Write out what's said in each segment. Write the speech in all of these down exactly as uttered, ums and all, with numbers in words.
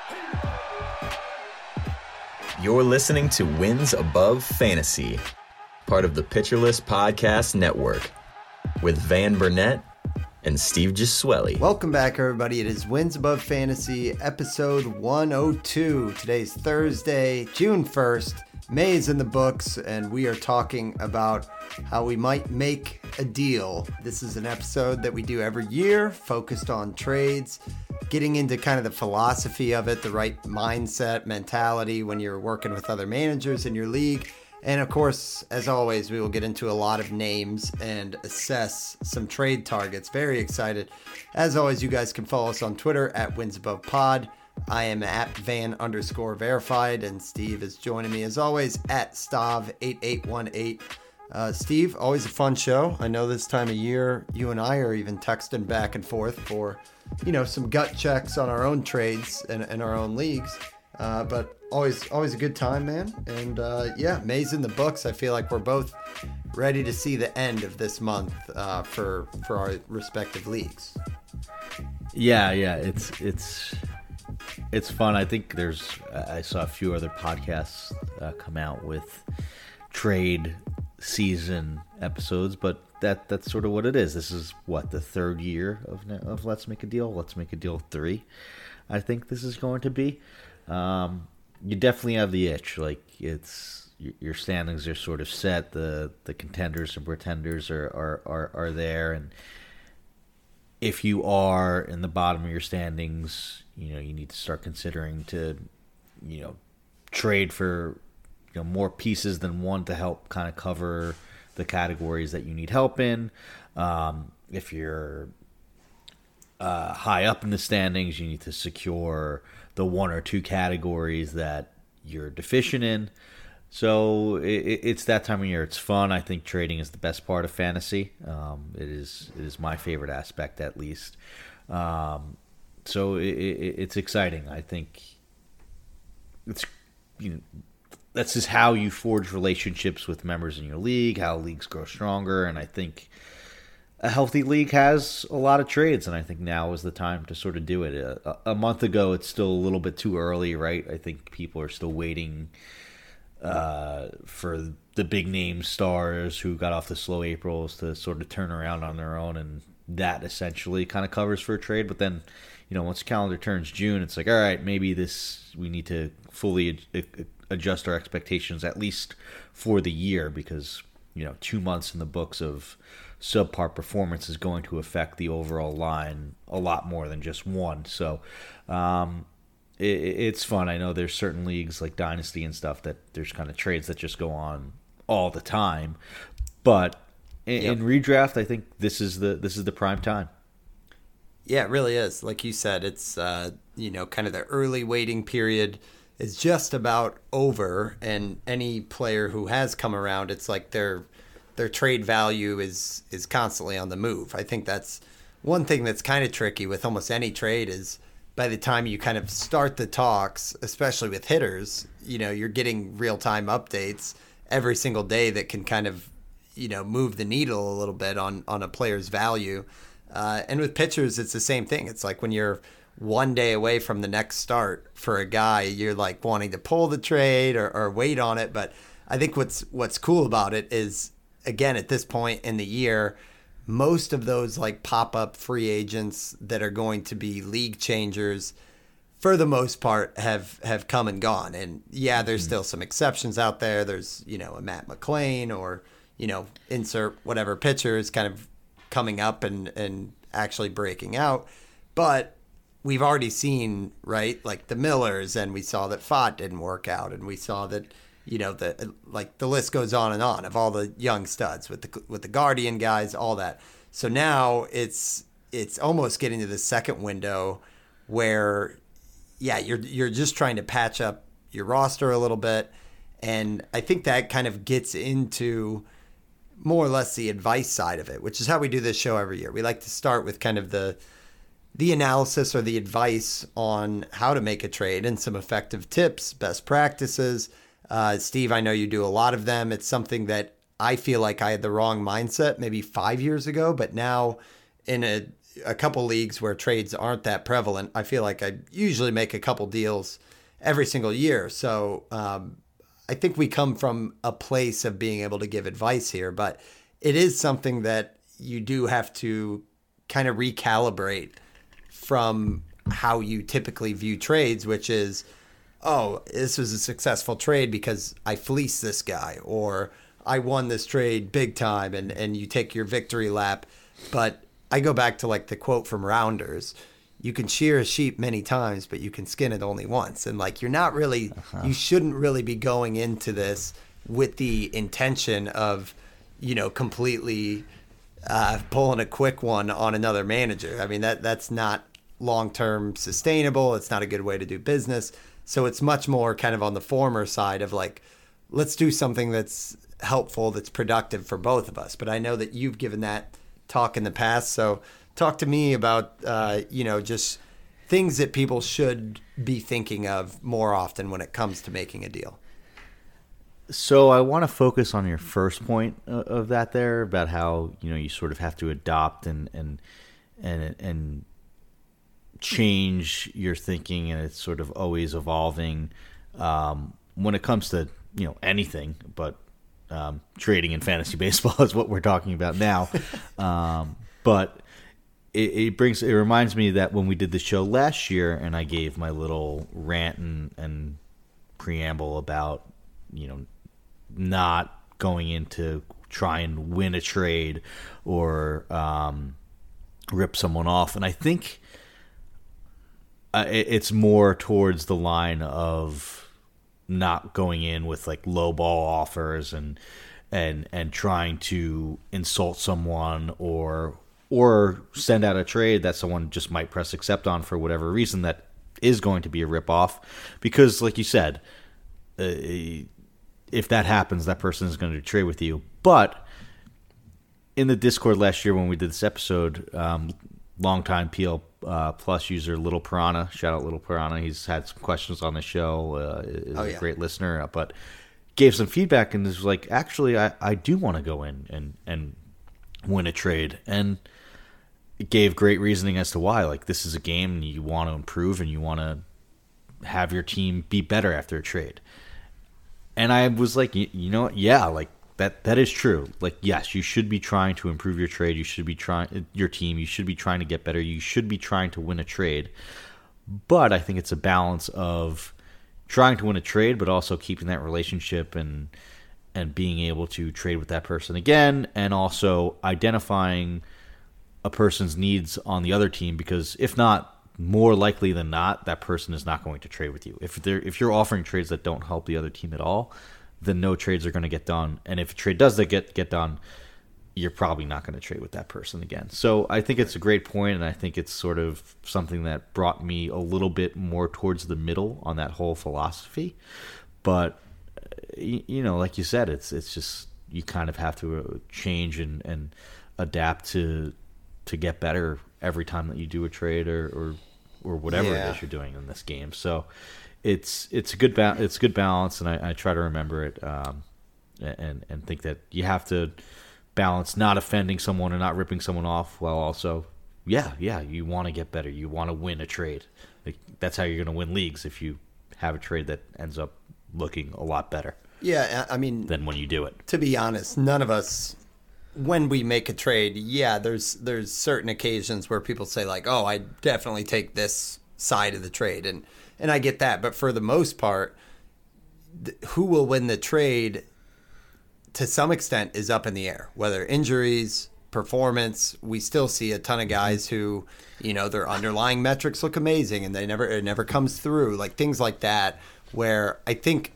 You're listening to Wins Above Fantasy, part of the Pitcher List Podcast Network, with Van Burnett and Steve Gesueli. Welcome back, everybody. It is Wins Above Fantasy, episode one oh two. Today's Thursday, June first. May is in the books, and we are talking about how we might make a deal. This is an episode that we do every year, focused on trades, getting into kind of the philosophy of it, the right mindset, mentality when you're working with other managers in your league. And of course, as always, we will get into a lot of names and assess some trade targets. Very excited. As always, you guys can follow us on Twitter at WinsAbovePod. I am at Van underscore verified, and Steve is joining me as always at Stav eight eight one eight. Uh, Steve, always a fun show. I know this time of year, you and I are even texting back and forth for, you know, some gut checks on our own trades and, and our own leagues. Uh, but always, always a good time, man. And uh, yeah, May's in the books. I feel like we're both ready to see the end of this month uh, for for our respective leagues. Yeah, yeah, it's it's it's fun. I think there's. I saw a few other podcasts uh, come out with trade season episodes, but that that's sort of what it is. This is what the third year of of Let's Make a Deal. Let's Make a Deal three. I think this is going to be. Um, you definitely have the itch. Like it's your standings are sort of set. The the contenders and pretenders are are, are, are there, and if you are in the bottom of your standings, you know you need to start considering to, you know, trade for, you know, more pieces than one to help kind of cover the categories that you need help in. Um, if you're uh, high up in the standings, you need to secure the one or two categories that you're deficient in. So it, it's that time of year. It's fun. I think trading is the best part of fantasy. Um, it is it is my favorite aspect, at least. Um, so it, it, it's exciting. I think it's, you know, that's just how you forge relationships with members in your league, how leagues grow stronger, and I think a healthy league has a lot of trades, and I think now is the time to sort of do it. A, a month ago, it's still a little bit too early, right? I think people are still waiting uh, for the big name stars who got off the slow Aprils to sort of turn around on their own, and that essentially kind of covers for a trade. But then, you know, once the calendar turns June, it's like, all right, maybe this we need to fully ad- adjust our expectations, at least for the year, because, you know, two months in the books of subpar performance is going to affect the overall line a lot more than just one. So um, it, it's fun. I know there's certain leagues like Dynasty and stuff that there's kind of trades that just go on all the time. But in, yep. in redraft, I think this is the this is the prime time. Yeah, it really is. Like you said, it's uh, you know, kind of the early waiting period is just about over, and any player who has come around, it's like they're their trade value is is constantly on the move. I think that's one thing that's kind of tricky with almost any trade is by the time you kind of start the talks, especially with hitters, you know, you're getting real-time updates every single day that can kind of, you know, move the needle a little bit on, on a player's value. Uh, and with pitchers, it's the same thing. It's like when you're one day away from the next start for a guy, you're like wanting to pull the trade or, or wait on it. But I think what's what's cool about it is, again, at this point in the year, most of those like pop-up free agents that are going to be league changers, for the most part, have, have come and gone. And yeah, there's mm-hmm. still some exceptions out there. There's, you know, a Matt McClain or, you know, insert whatever pitcher is kind of coming up and, and actually breaking out. But we've already seen, right, like the Millers, and we saw that Fott didn't work out, and we saw that, you know, the like the list goes on and on of all the young studs with the with the Guardian guys, all that. So now it's it's almost getting to the second window where, yeah, you're you're just trying to patch up your roster a little bit, and I think that kind of gets into more or less the advice side of it, which is how we do this show every year. We like to start with kind of the the analysis or the advice on how to make a trade and some effective tips, best practices. Uh, Steve, I know you do a lot of them. It's something that I feel like I had the wrong mindset maybe five years ago, but now in a a couple leagues where trades aren't that prevalent, I feel like I usually make a couple deals every single year. So um, I think we come from a place of being able to give advice here, but it is something that you do have to kind of recalibrate from how you typically view trades, which is, oh, this was a successful trade because I fleeced this guy, or I won this trade big time, and, and you take your victory lap. But I go back to like the quote from Rounders, you can shear a sheep many times, but you can skin it only once. And like, you're not really, uh-huh. you shouldn't really be going into this with the intention of, you know, completely uh, pulling a quick one on another manager. I mean, that that's not long-term sustainable. It's not a good way to do business. So it's much more kind of on the former side of like, let's do something that's helpful, that's productive for both of us. But I know that you've given that talk in the past. So talk to me about, uh, you know, just things that people should be thinking of more often when it comes to making a deal. So I want to focus on your first point of that there about how, you know, you sort of have to adopt and, and, and, and change your thinking, and it's sort of always evolving um, when it comes to, you know, anything, but um, trading in fantasy baseball is what we're talking about now. um, but it, it brings, it reminds me that when we did the show last year and I gave my little rant and, and preamble about, you know, not going in to try and win a trade or um, rip someone off. And I think uh, it, it's more towards the line of not going in with like low ball offers and and and trying to insult someone or or send out a trade that someone just might press accept on for whatever reason that is going to be a ripoff. Because like you said, uh, if that happens, that person is going to trade with you. But in the Discord last year when we did this episode, um, longtime P L uh, Plus user Little Piranha, shout out Little Piranha, he's had some questions on the show, uh, is oh, yeah. a great listener, but gave some feedback and was like, actually, I, I do want to go in and, and win a trade. And it gave great reasoning as to why. Like, this is a game and you want to improve and you want to have your team be better after a trade. And I was like, you, you know what? Yeah, like, That that is true. Like, yes, you should be trying to improve your trade. You should be trying your team. You should be trying to get better. You should be trying to win a trade. But I think it's a balance of trying to win a trade, but also keeping that relationship and and being able to trade with that person again, and also identifying a person's needs on the other team. Because if not, more likely than not, that person is not going to trade with you. If they're if you're offering trades that don't help the other team at all, then no trades are going to get done. And if a trade does get get done, you're probably not going to trade with that person again. So I think it's a great point, and I think it's sort of something that brought me a little bit more towards the middle on that whole philosophy. But, you know, like you said, it's it's just you kind of have to change and, and adapt to to get better every time that you do a trade or or, or whatever yeah. it is you're doing in this game. So It's it's a good ba- it's a good balance, and I, I try to remember it, um, and and think that you have to balance not offending someone and not ripping someone off, while also, yeah, yeah, you want to get better, you want to win a trade. Like, that's how you're going to win leagues, if you have a trade that ends up looking a lot better. Yeah, I mean, than when you do it. To be honest, none of us, when we make a trade, yeah, there's there's certain occasions where people say like, oh, I definitely take this side of the trade, and. And I get that, but for the most part, th- who will win the trade to some extent is up in the air. Whether injuries, performance, we still see a ton of guys who, you know, their underlying metrics look amazing and they never it never comes through. Like things like that, where I think,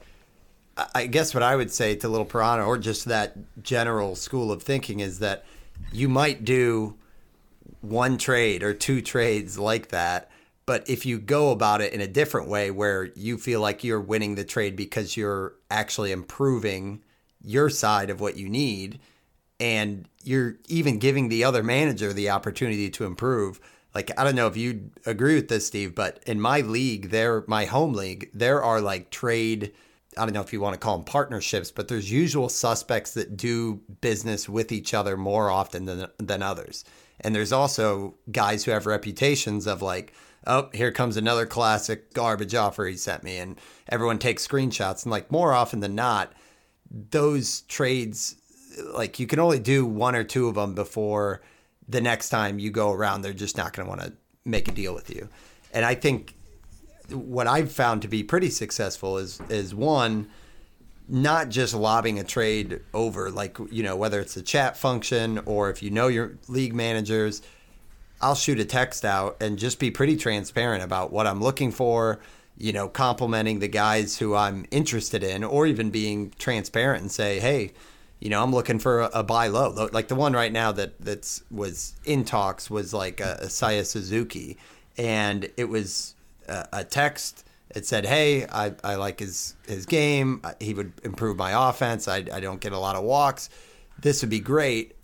I guess what I would say to Little Piranha, or just that general school of thinking, is that you might do one trade or two trades like that. But if you go about it in a different way where you feel like you're winning the trade because you're actually improving your side of what you need, and you're even giving the other manager the opportunity to improve. Like, I don't know if you agree with this, Steve, but in my league, there, my home league, there are like trade, I don't know if you want to call them partnerships, but there's usual suspects that do business with each other more often than than others. And there's also guys who have reputations of like, oh, here comes another classic garbage offer he sent me. And everyone takes screenshots. And like more often than not, those trades, like you can only do one or two of them before the next time you go around, they're just not going to want to make a deal with you. And I think what I've found to be pretty successful is, is one, not just lobbing a trade over, like, you know, whether it's a chat function or if you know your league managers, I'll shoot a text out and just be pretty transparent about what I'm looking for, you know, complimenting the guys who I'm interested in, or even being transparent and say, hey, you know, I'm looking for a, a buy low. Like the one right now that that's was in talks was like a, a Seiya Suzuki, and it was a, a text. It said, hey, I, I like his, his game. He would improve my offense. I, I don't get a lot of walks. This would be great,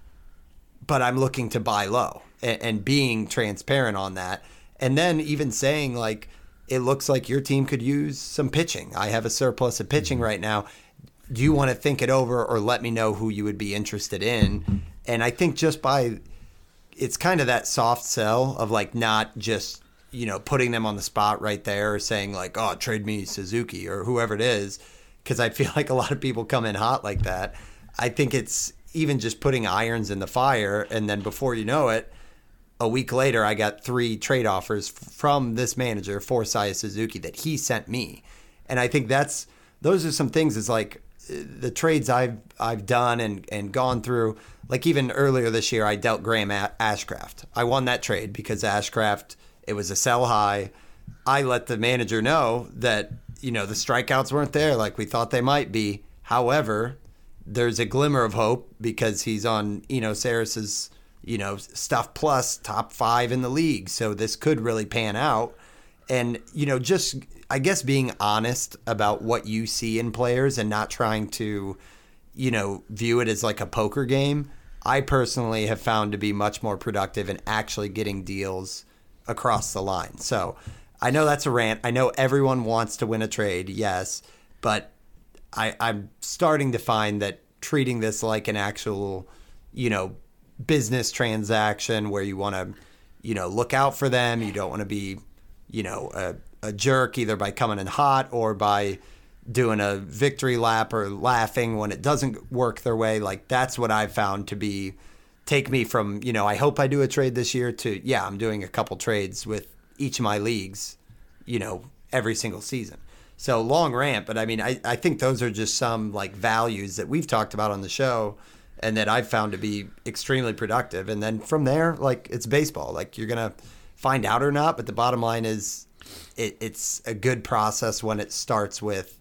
but I'm looking to buy low, and, and being transparent on that. And then even saying, like, it looks like your team could use some pitching. I have a surplus of pitching right now. Do you want to think it over or let me know who you would be interested in? And I think just by, it's kind of that soft sell of like not just, you know, putting them on the spot right there or saying like, oh, trade me Suzuki or whoever it is, because I feel like a lot of people come in hot like that. I think it's even just putting irons in the fire, and then before you know it, a week later, I got three trade offers from this manager for Seiya Suzuki that he sent me. And I think that's, those are some things. It's like the trades I've I've done and, and gone through. Like even earlier this year, I dealt Graham Ashcraft. I won that trade because Ashcraft, it was a sell high. I let the manager know that, you know, the strikeouts weren't there like we thought they might be. However, there's a glimmer of hope because he's on Eno Sarris's, you know, stuff plus top five in the league. So this could really pan out. And, you know, just, I guess, being honest about what you see in players and not trying to, you know, view it as like a poker game. I personally have found to be much more productive in actually getting deals across the line. So I know that's a rant. I know everyone wants to win a trade. Yes. But I, I'm starting to find that treating this like an actual, you know, business transaction where you want to, you know, look out for them. You don't want to be, you know, a, a jerk either by coming in hot or by doing a victory lap or laughing when it doesn't work their way. Like that's what I've found to be, take me from, you know, I hope I do a trade this year to, yeah, I'm doing a couple trades with each of my leagues, you know, every single season. So long rant, but I mean, I, I think those are just some like values that we've talked about on the show and that I've found to be extremely productive. And then from there, like it's baseball, like you're going to find out or not. But the bottom line is it, it's a good process when it starts with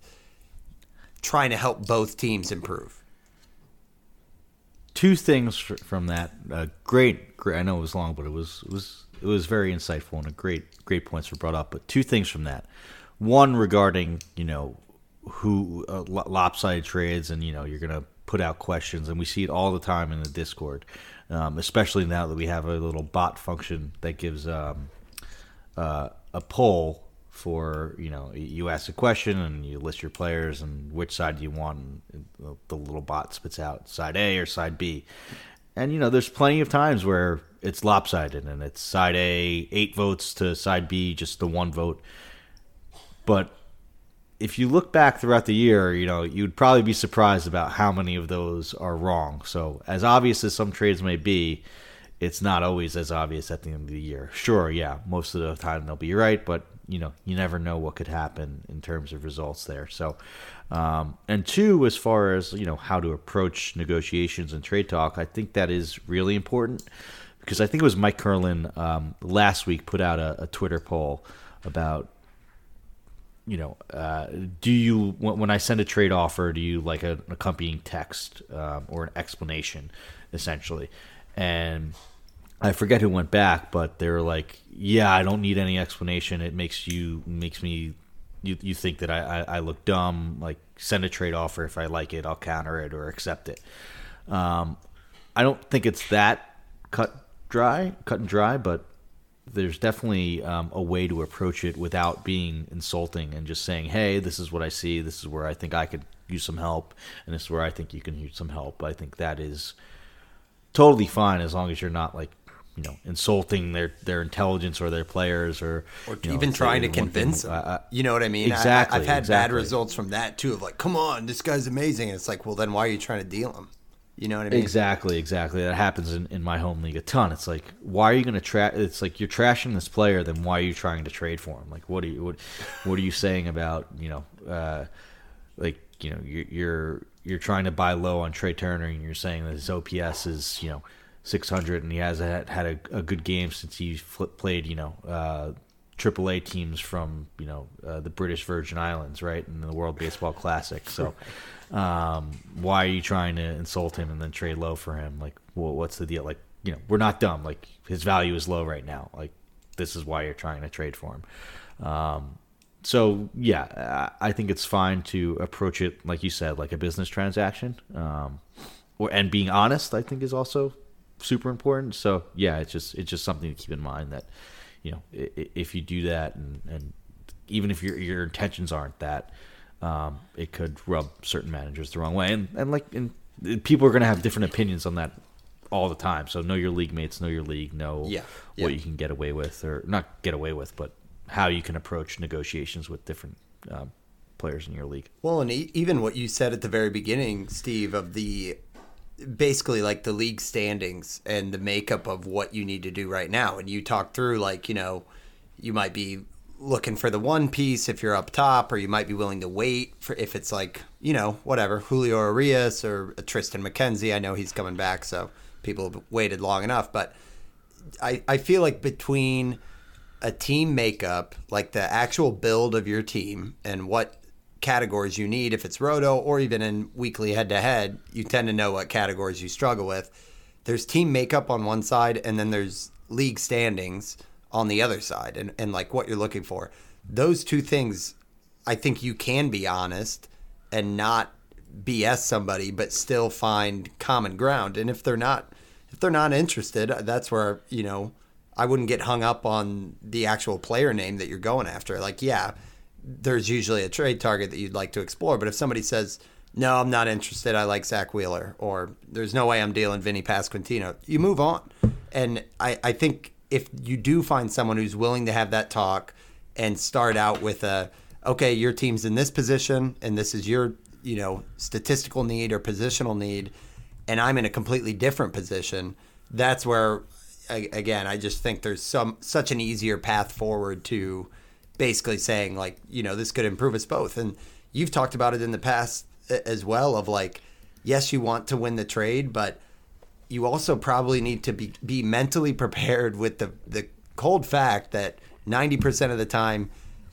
trying to help both teams improve. Two things from that. Uh, great, great. I know it was long, but it was, it was, it was very insightful and a great, great points were brought up. But two things from that. One regarding, you know, who uh, lopsided trades, and, you know, you're going to put out questions, and we see it all the time in the Discord, um, especially now that we have a little bot function that gives um, uh, a poll for, you know, you ask a question and you list your players and which side do you want, and the little bot spits out side A or side B. And, you know, there's plenty of times where it's lopsided and it's side A, eight votes to side B, just the one vote. But if you look back throughout the year, you know, you'd probably be surprised about how many of those are wrong. So as obvious as some trades may be, it's not always as obvious at the end of the year. Sure, yeah, most of the time they'll be right, but, you know, you never know what could happen in terms of results there. So, um, and two, as far as, you know, how to approach negotiations and trade talk, I think that is really important because I think it was Mike Curlin um, last week put out a, a Twitter poll about, you know, uh, do you, when I send a trade offer, do you like an accompanying text um, or an explanation, essentially? And I forget who went back, but they were like, yeah, I don't need any explanation. It makes you, makes me, you, you think that I, I, I look dumb. Like, send a trade offer. If I like it, I'll counter it or accept it. Um, I don't think it's that cut dry, cut and dry, but there's definitely um, a way to approach it without being insulting and just saying, hey, this is what I see. This is where I think I could use some help. And this is where I think you can use some help. I think that is totally fine as long as you're not like you know, insulting their, their intelligence or their players, or, or you know, even trying to one convince thing, them. uh, you know what I mean? Exactly. I, I've had exactly. bad results from that too. Of like, come on, this guy's amazing. And it's like, well, then why are you trying to deal him? You know what I mean? Exactly, exactly. That happens in, in my home league a ton. It's like, why are you going to trash? It's like you're trashing this player. Then why are you trying to trade for him? Like, what are you what, what are you saying about, you know, uh, like, you know, you're, you're you're trying to buy low on Trey Turner, and you're saying that his O P S is, you know, six hundred, and he has had, had a, a good game since he flip, played, you know, uh, triple A teams from, you know, uh, the British Virgin Islands, right, in the World Baseball Classic. So. Um, why are you trying to insult him and then trade low for him? Like, well, what's the deal? Like, you know, we're not dumb. Like, his value is low right now. Like, this is why you're trying to trade for him. Um, so yeah, I think it's fine to approach it, like you said, like a business transaction. Um, or and being honest, I think, is also super important. So yeah, it's just it's just something to keep in mind that, you know, if you do that, and, and even if your your intentions aren't that. Um, it could rub certain managers the wrong way, and and like and people are going to have different opinions on that all the time. So know your league mates, know your league, know yeah, yeah. what you can get away with, or not get away with, but how you can approach negotiations with different um, players in your league. Well, and e- even what you said at the very beginning, Steve, of the basically like the league standings and the makeup of what you need to do right now, and you talked through like, you know, you might be looking for the one piece if you're up top, or you might be willing to wait for if it's like, you know, whatever, Julio Urias or Tristan McKenzie. I know he's coming back, so people have waited long enough. But I, I feel like between a team makeup, like the actual build of your team and what categories you need, if it's roto or even in weekly head-to-head, you tend to know what categories you struggle with. There's team makeup on one side, and then there's league standings on the other side, and, and like what you're looking for. Those two things, I think you can be honest and not B S somebody, but still find common ground. And if they're not, if they're not interested, that's where, you know, I wouldn't get hung up on the actual player name that you're going after. Like, yeah, there's usually a trade target that you'd like to explore, but if somebody says, no, I'm not interested, I like Zach Wheeler, or there's no way I'm dealing Vinny Pasquantino, you move on. And I, I think if you do find someone who's willing to have that talk and start out with a, okay, your team's in this position and this is your, you know, statistical need or positional need, and I'm in a completely different position, that's where, again, I just think there's some such an easier path forward to basically saying, like, you know, this could improve us both. And you've talked about it in the past as well of like, yes, you want to win the trade, but you also probably need to be, be mentally prepared with the, the cold fact that ninety percent of the time,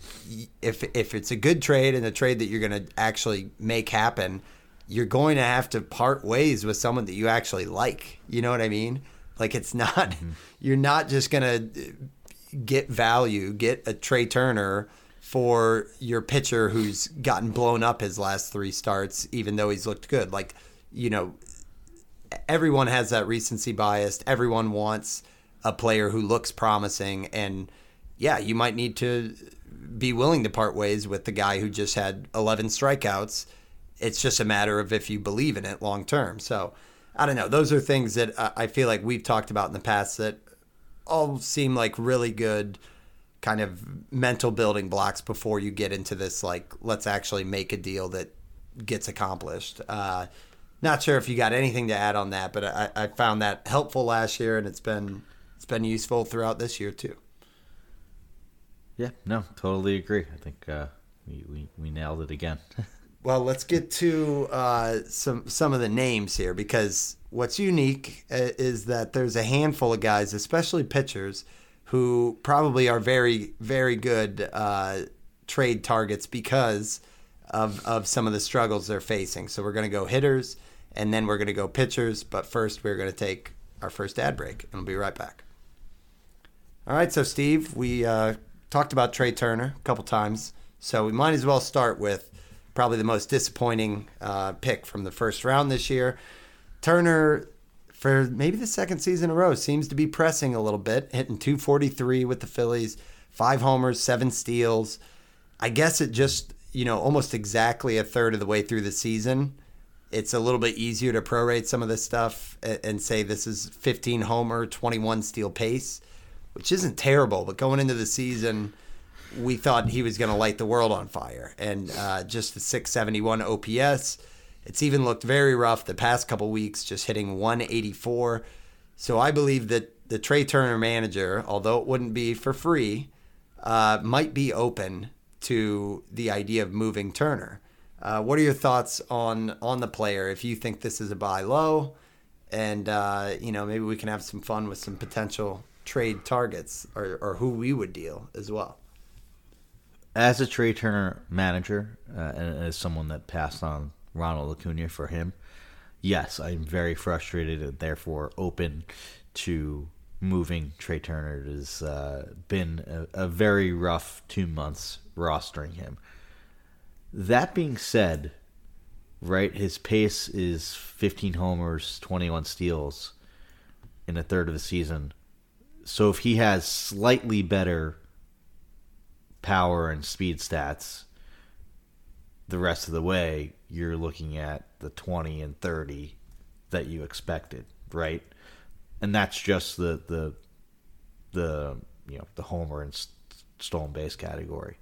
if if it's a good trade and a trade that you're going to actually make happen, you're going to have to part ways with someone that you actually like. You know what I mean? Like, it's not, mm-hmm. you're not just going to get value, get a Trey Turner for your pitcher who's gotten blown up his last three starts, even though he's looked good. Like, you know, everyone has that recency bias. Everyone wants a player who looks promising. And yeah, you might need to be willing to part ways with the guy who just had eleven strikeouts. It's just a matter of if you believe in it long term. So I don't know. Those are things that I feel like we've talked about in the past that all seem like really good kind of mental building blocks before you get into this, like, let's actually make a deal that gets accomplished. Uh, Not sure if you got anything to add on that, but I, I found that helpful last year, and it's been it's been useful throughout this year too. Yeah, no, totally agree. I think uh, we, we we nailed it again. Well, let's get to uh, some some of the names here, because what's unique is that there's a handful of guys, especially pitchers, who probably are very very good uh, trade targets because of of some of the struggles they're facing. So we're going to go hitters, and then we're going to go pitchers. But first, we're going to take our first ad break, and we'll be right back. All right, so Steve, we uh, talked about Trey Turner a couple times, so we might as well start with probably the most disappointing uh, pick from the first round this year. Turner, for maybe the second season in a row, seems to be pressing a little bit, hitting two forty-three with the Phillies, five homers, seven steals. I guess it just, you know, almost exactly a third of the way through the season, it's a little bit easier to prorate some of this stuff and, and say this is fifteen homer, twenty-one steal pace, which isn't terrible. But going into the season, we thought he was going to light the world on fire. And uh, just the six seventy-one O P S, it's even looked very rough the past couple weeks, just hitting one eighty-four. So I believe that the Trey Turner manager, although it wouldn't be for free, uh, might be open to the idea of moving Turner. Uh, what are your thoughts on on the player? If you think this is a buy low, and uh, you know, maybe we can have some fun with some potential trade targets or, or who we would deal as well. As a Trey Turner manager, uh, and as someone that passed on Ronald Acuna for him, yes, I'm very frustrated and therefore open to moving Trey Turner. It has uh, been a, a very rough two months rostering him. That being said, right, his pace is fifteen homers, twenty-one steals in a third of the season. So if he has slightly better power and speed stats the rest of the way, you're looking at the twenty and thirty that you expected, right? And that's just the the the you know the homer and stolen base category.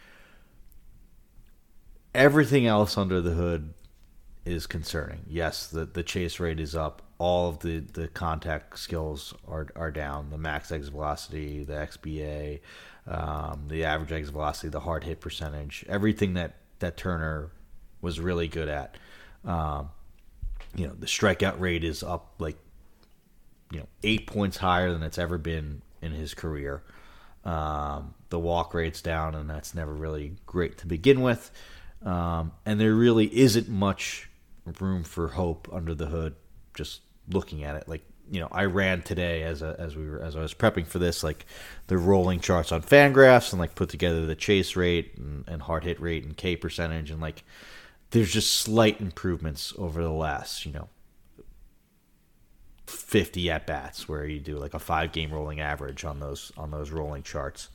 Everything else under the hood is concerning. Yes, the the chase rate is up. All of the, the contact skills are are down. The max exit velocity, the X B A, um, the average exit velocity, the hard hit percentage, everything that, that Turner was really good at. Um, you know, the strikeout rate is up like, you know, eight points higher than it's ever been in his career. Um, the walk rate's down, and that's never really great to begin with. Um, and there really isn't much room for hope under the hood. Just looking at it, like, you know, I ran today as a, as we were as I was prepping for this, like the rolling charts on Fangraphs, and like put together the chase rate and, and hard hit rate and K percentage, and like there's just slight improvements over the last, you know, fifty at bats, where you do like a five game rolling average on those on those rolling charts.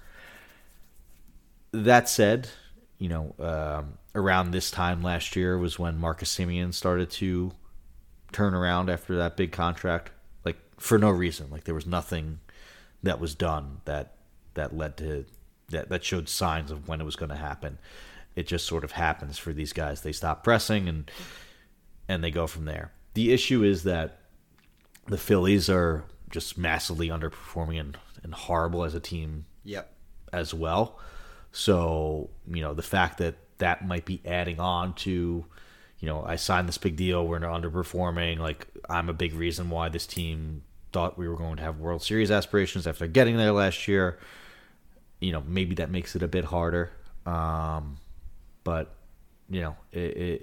That said, you know, um, around this time last year was when Marcus Semien started to turn around after that big contract, like for no reason. Like there was nothing that was done that that led to that that showed signs of when it was going to happen. It just sort of happens for these guys. They stop pressing and and they go from there. The issue is that the Phillies are just massively underperforming and, and horrible as a team. Yep. As well. So, you know, the fact that that might be adding on to, you know, I signed this big deal, we're underperforming, like I'm a big reason why this team thought we were going to have World Series aspirations after getting there last year. You know, maybe that makes it a bit harder. Um, but, you know, it, it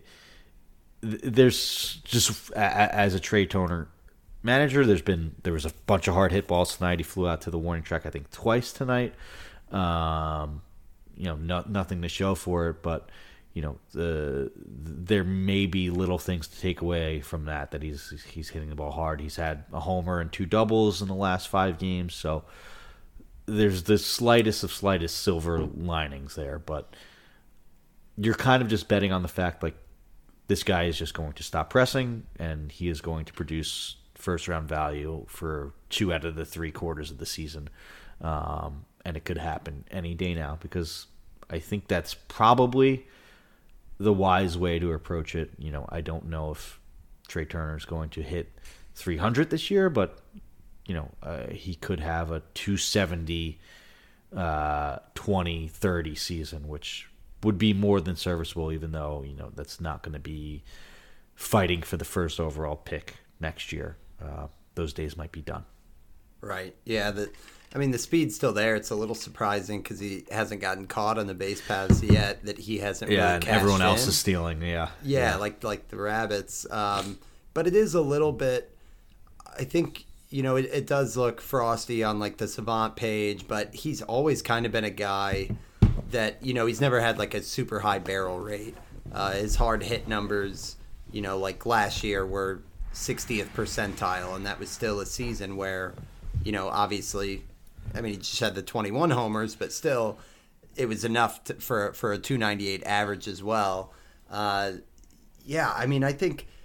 there's just, as a Trey Turner manager, there's been, there was a bunch of hard hit balls tonight. He flew out to the warning track, I think, twice tonight. Um, you know, no, nothing to show for it, but, you know, the, there may be little things to take away from that, that he's he's hitting the ball hard. He's had a homer and two doubles in the last five games, so there's the slightest of slightest silver linings there, but you're kind of just betting on the fact, like, this guy is just going to stop pressing, and he is going to produce first-round value for two out of the three quarters of the season. Um, and it could happen any day now, because I think that's probably the wise way to approach it. You know, I don't know if Trey Turner is going to hit three hundred this year, but, you know, uh, he could have a two seventy, uh, twenty, thirty season, which would be more than serviceable, even though, you know, that's not going to be fighting for the first overall pick next year. Uh, those days might be done. Right. Yeah. The, I mean, the speed's still there. It's a little surprising because he hasn't gotten caught on the base paths yet, that he hasn't yeah, really and cashed everyone else in. is stealing. Yeah. Yeah, yeah. like like the Rabbits. Um, but it is a little bit, I think, you know, it, it does look frosty on like the Savant page, but he's always kind of been a guy that, you know, he's never had like a super high barrel rate. Uh, his hard hit numbers, you know, like last year were sixtieth percentile, and that was still a season where, you know, obviously, I mean, he just had the twenty-one homers, but still, it was enough to, for for a two ninety-eight average as well. Uh, yeah, I mean, I think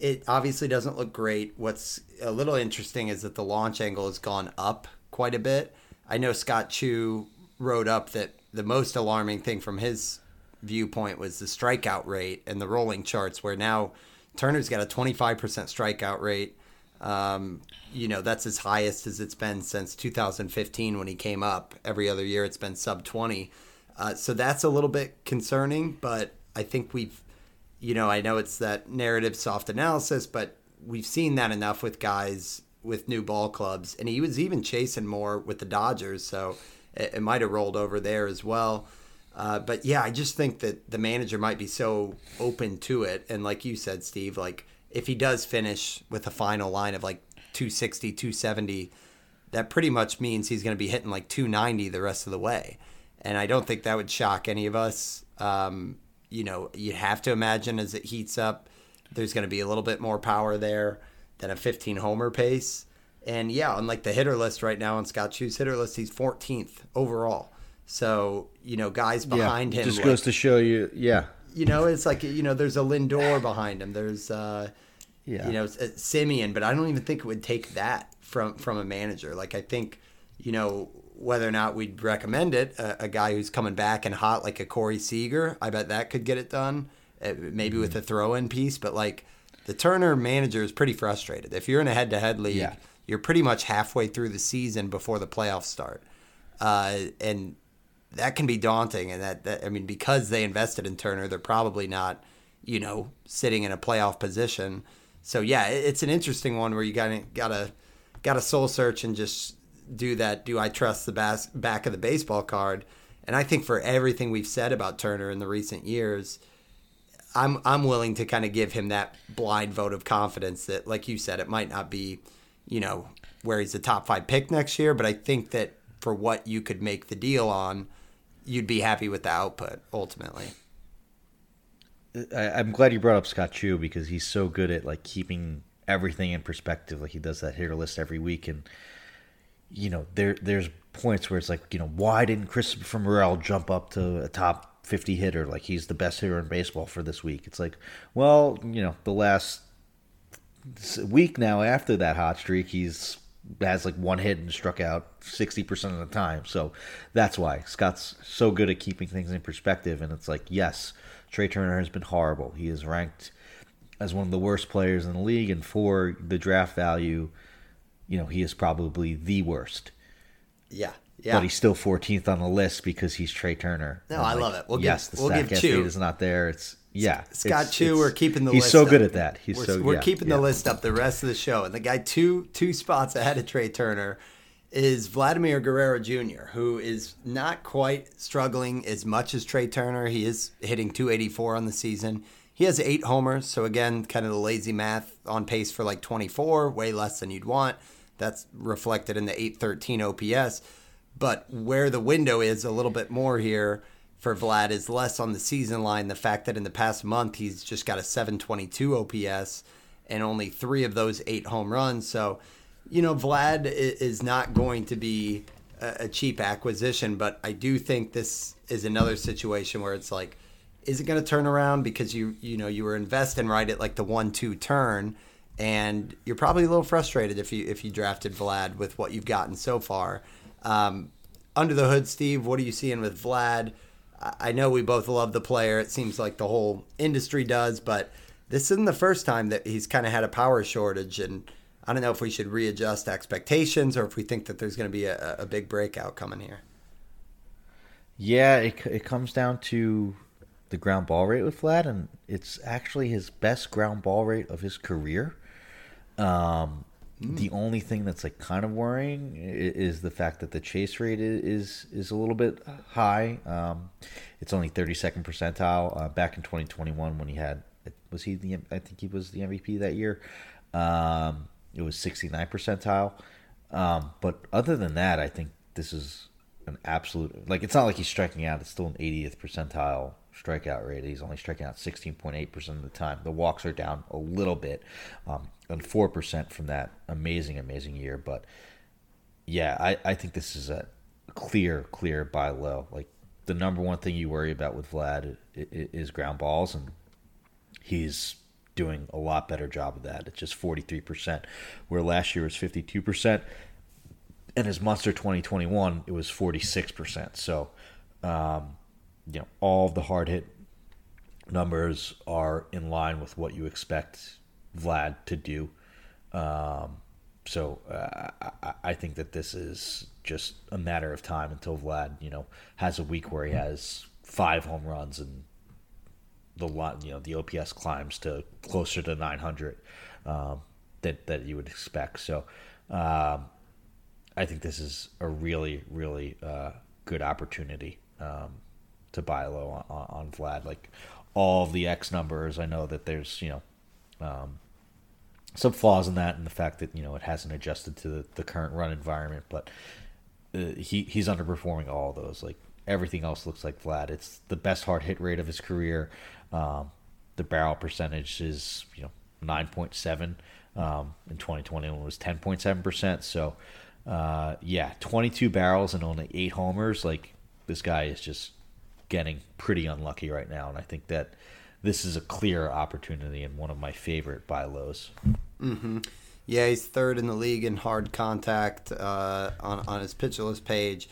it obviously doesn't look great. What's a little interesting is that the launch angle has gone up quite a bit. I know Scott Chu wrote up that the most alarming thing from his viewpoint was the strikeout rate and the rolling charts, where now Turner's got a twenty-five percent strikeout rate. Um, you know, that's as highest as it's been since two thousand fifteen when he came up. Every other year it's been sub twenty. Uh, so that's a little bit concerning, but I think we've, you know, I know it's that narrative soft analysis, but we've seen that enough with guys with new ball clubs. And he was even chasing more with the Dodgers, so it, it might have rolled over there as well. Uh, but yeah, I just think that the manager might be so open to it. And like you said, Steve, like if he does finish with a final line of like two sixty, two seventy, that pretty much means he's going to be hitting like two ninety the rest of the way. And I don't think that would shock any of us. Um, you know, you have to imagine as it heats up, there's going to be a little bit more power there than a fifteen homer pace. And yeah, on like the hitter list right now on Scott Chu's hitter list, he's fourteenth overall. So, you know, guys behind yeah, him. Just like, goes to show you, yeah. You know, it's like, you know, there's a Lindor behind him. There's, uh, yeah. you know, Simeon, but I don't even think it would take that from, from a manager. Like, I think, you know, whether or not we'd recommend it, a, a guy who's coming back and hot like a Corey Seager, I bet that could get it done, uh, maybe mm-hmm. with a throw-in piece. But, like, the Turner manager is pretty frustrated. If you're in a head-to-head league, yeah. you're pretty much halfway through the season before the playoffs start. Uh, and that can be daunting. And that, that, I mean, because they invested in Turner, they're probably not, you know, sitting in a playoff position. So, yeah, it, it's an interesting one where you gotta, gotta, gotta soul search and just do that. Do I trust the bas- back of the baseball card? And I think for everything we've said about Turner in the recent years, I'm I'm willing to kind of give him that blind vote of confidence that, like you said, it might not be, you know, where he's a top five pick next year, but I think that for what you could make the deal on, you'd be happy with the output ultimately. I, I'm glad you brought up Scott Chu because he's so good at like keeping everything in perspective. Like he does that hitter list every week, and you know there there's points where it's like, you know, why didn't Christopher Morel jump up to a top fifty hitter? Like he's the best hitter in baseball for this week. It's like, well, you know, the last week now after that hot streak, he's has like one hit and struck out sixty percent of the time. So that's why Scott's so good at keeping things in perspective. And it's like, yes, Trey Turner has been horrible. He is ranked as one of the worst players in the league, and for the draft value, you know, he is probably the worst. Yeah, yeah. But he's still fourteenth on the list because he's Trey Turner. No, I like, love it. We'll yes, give, the we'll give StatCast Chu. data is not there. It's yeah, Scott it's, Chu. it's, We're keeping the he's list. so up. good at that. He's we're, so we're yeah, keeping yeah. the list up the rest of the show. And the guy two two spots ahead of Trey Turner is Vladimir Guerrero Junior, who is not quite struggling as much as Trey Turner. He is hitting two eighty-four on the season. He has eight homers, so again, kind of the lazy math, on pace for like twenty-four, way less than you'd want. That's reflected in the eight thirteen O P S. But where the window is a little bit more here for Vlad is less on the season line. The fact that in the past month he's just got a seven twenty-two O P S and only three of those eight home runs. So, you know, Vlad is not going to be a cheap acquisition, but I do think this is another situation where it's like, is it going to turn around? Because you you know you were investing right at like the one two turn, and you're probably a little frustrated if you if you drafted Vlad with what you've gotten so far. Um, under the hood, Steve, what are you seeing with Vlad? I know we both love the player. It seems like the whole industry does, but this isn't the first time that he's kind of had a power shortage, and I don't know if we should readjust expectations or if we think that there's going to be a, a big breakout coming here. Yeah, it it comes down to the ground ball rate with Vlad, and it's actually his best ground ball rate of his career. Um, mm. The only thing that's like kind of worrying is the fact that the chase rate is is a little bit high. Um, it's only thirty-second percentile. Uh, back in twenty twenty-one, when he had was he the I think he was the M V P that year. Um, it was sixty-nine percentile. Um, but other than that, I think this is an absolute, like, it's not like he's striking out. It's still an eightieth percentile strikeout rate. He's only striking out sixteen point eight percent of the time. The walks are down a little bit, um, and four percent from that amazing, amazing year. But yeah, I, I think this is a clear, clear buy low. Like, the number one thing you worry about with Vlad is ground balls, and he's doing a lot better job of that. It's just forty-three percent, where last year was fifty-two percent. And his Munster twenty twenty-one, it was forty-six percent. So, um, you know, all of the hard hit numbers are in line with what you expect Vlad to do. Um, so uh, I, I think that this is just a matter of time until Vlad, you know, has a week where he has five home runs and the lot, you know, the O P S climbs to closer to nine hundred um, that that you would expect. So. Um, I think this is a really, really uh, good opportunity um, to buy low on, on Vlad. Like all of the X numbers, I know that there's, you know, um, some flaws in that, and the fact that, you know, it hasn't adjusted to the, the current run environment, but uh, he he's underperforming all of those. Like everything else looks like Vlad. It's the best hard hit rate of his career. Um, the barrel percentage is, you know, nine point seven. Um, in twenty twenty, when it was ten point seven percent. So. Uh, yeah, twenty-two barrels and only eight homers. Like, this guy is just getting pretty unlucky right now, and I think that this is a clear opportunity and one of my favorite buy lows. Mm-hmm. Yeah, he's third in the league in hard contact uh, on on his pitcher list page.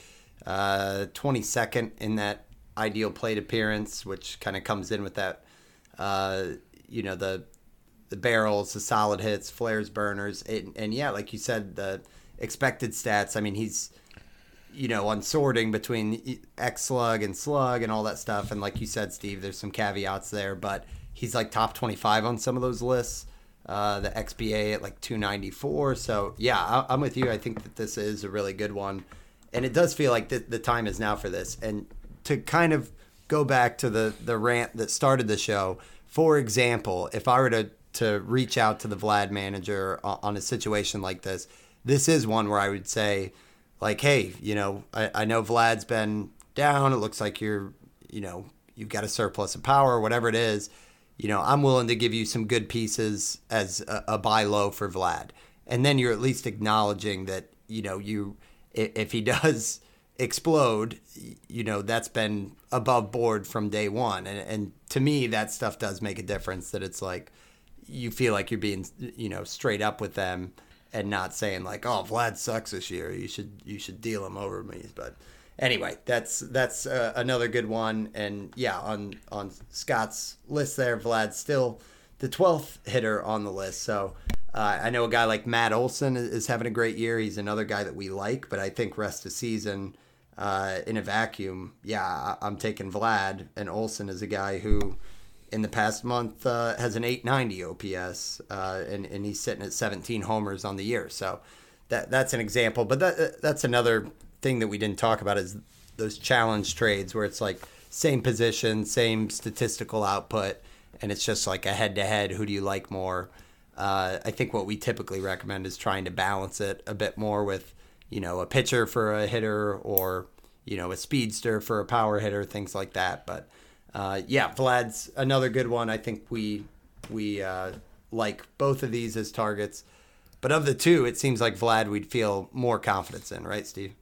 Uh, twenty-second in that ideal plate appearance, which kind of comes in with that. Uh, you know, the the barrels, the solid hits, flares, burners, and, and yeah, like you said, the expected stats. I mean, he's, you know, on sorting between X slug and slug and all that stuff. And like you said, Steve, there's some caveats there, but he's like top twenty-five on some of those lists. Uh, the X B A at like two ninety-four. So yeah, I, I'm with you. I think that this is a really good one. And it does feel like the, the time is now for this. And to kind of go back to the, the rant that started the show, for example, if I were to, to reach out to the Vlad manager on, on a situation like this, this is one where I would say, like, hey, you know, I, I know Vlad's been down. It looks like you're, you know, you've got a surplus of power, whatever it is. You know, I'm willing to give you some good pieces as a, a buy low for Vlad. And then you're at least acknowledging that, you know, you if, if he does explode, you know, that's been above board from day one. And, and to me, that stuff does make a difference, that it's like you feel like you're being, you know, straight up with them. And not saying like, "Oh, Vlad sucks this year. You should you should deal him over me." But anyway, that's that's uh, another good one. And yeah, on on Scott's list there, Vlad's still the twelfth hitter on the list. So uh, I know a guy like Matt Olson is having a great year. He's another guy that we like, but I think rest of season uh, in a vacuum, yeah, I'm taking Vlad. And Olson is a guy who, in the past month, uh, has an eight ninety O P S, uh, and, and he's sitting at seventeen homers on the year. So that that's an example. But that that's another thing that we didn't talk about, is those challenge trades where it's like same position, same statistical output, and it's just like a head-to-head, who do you like more? Uh, I think what we typically recommend is trying to balance it a bit more with, you know, a pitcher for a hitter, or, you know, a speedster for a power hitter, things like that. But Uh, yeah, Vlad's another good one. I think we we uh, like both of these as targets. But of the two, it seems like Vlad we'd feel more confidence in, right, Steve?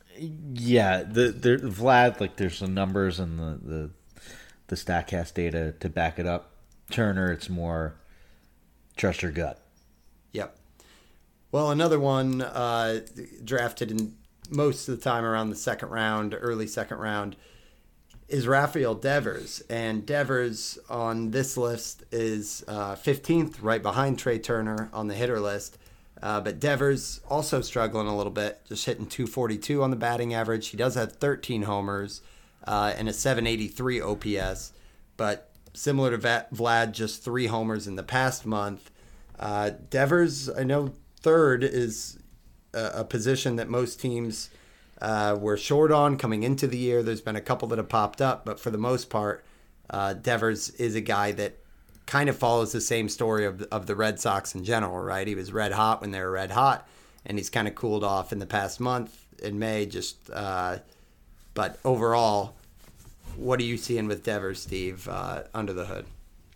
Yeah, the, the Vlad, like, there's the numbers and the, the the StatCast data to back it up. Turner, it's more trust your gut. Yep. Well, another one uh, drafted in most of the time around the second round, early second round, is Rafael Devers. And Devers on this list is uh, fifteenth, right behind Trey Turner on the hitter list. Uh, but Devers also struggling a little bit, just hitting two forty-two on the batting average. He does have thirteen homers uh, and a seven eighty-three O P S. But similar to Vlad, just three homers in the past month. Uh, Devers, I know third is a, a position that most teams Uh, we're short on coming into the year. There's been a couple that have popped up, but for the most part, uh, Devers is a guy that kind of follows the same story of, of the Red Sox in general, right? He was red hot when they were red hot, and he's kind of cooled off in the past month in May. Just, uh, but overall, what are you seeing with Devers, Steve, uh, under the hood?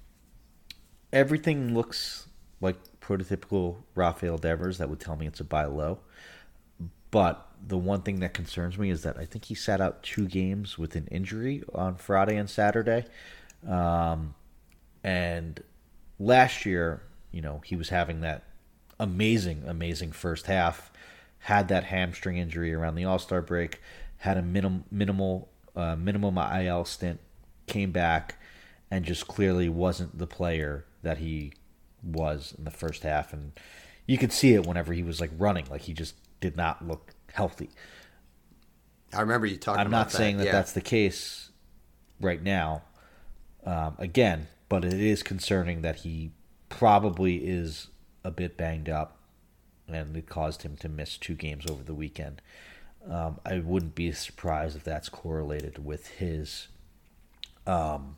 Everything looks like prototypical Rafael Devers. That would tell me it's a buy low. But the one thing that concerns me is that I think he sat out two games with an injury on Friday and Saturday. Um, and last year, you know, he was having that amazing, amazing first half, had that hamstring injury around the All-Star break, had a minim, minimal, uh, minimum I L stint, came back, and just clearly wasn't the player that he was in the first half. And you could see it whenever he was like running, like he just did not look healthy. I remember you talking I'm about not that. saying that yeah. that's the case right now, um, again, but it is concerning that he probably is a bit banged up, and it caused him to miss two games over the weekend. Um, I wouldn't be surprised if that's correlated with his um,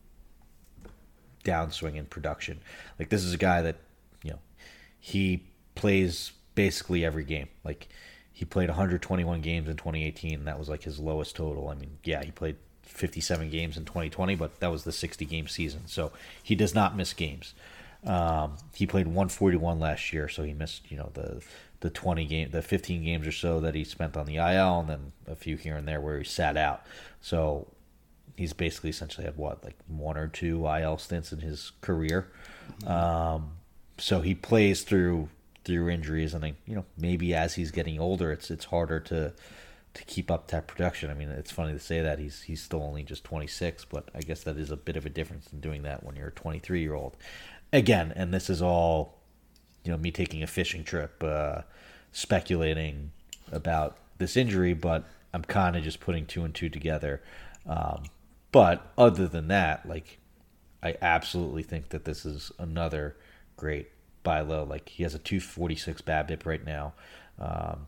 downswing in production. Like, this is a guy that, you know, he plays basically every game. Like, he played one hundred twenty-one games in twenty eighteen, and that was like his lowest total. I mean, yeah, he played fifty-seven games in twenty twenty, but that was the sixty-game season, so he does not miss games. Um, he played one forty-one last year, so he missed, you know, the the twenty game, the fifteen games or so that he spent on the I L, and then a few here and there where he sat out. So he's basically essentially had what, like one or two I L stints in his career. Mm-hmm. Um, so he plays through through injuries, and then, you know, maybe as he's getting older, it's it's harder to to keep up that production. I mean, it's funny to say that he's he's still only just twenty-six, but I guess that is a bit of a difference in doing that when you're a twenty-three year old. Again, and this is all, you know, me taking a fishing trip, uh, speculating about this injury, but I'm kind of just putting two and two together. Um, but other than that, like, I absolutely think that this is another great buy low. Like, he has a two forty-six BABIP right now. Um,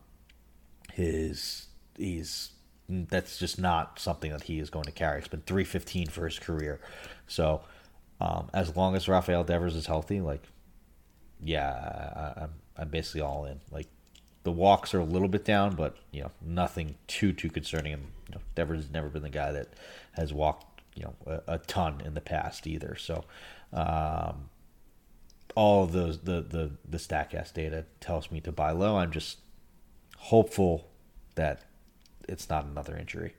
his he's that's just not something that he is going to carry. It's been three fifteen for his career. So um, as long as Rafael Devers is healthy, like, yeah, I, I'm I'm basically all in. Like, the walks are a little bit down, but, you know, nothing too too concerning. And, you know, Devers has never been the guy that has walked, you know, a, a ton in the past either. So um, all of those the the the StatCast data tells me to buy low. I'm just hopeful that it's not another injury.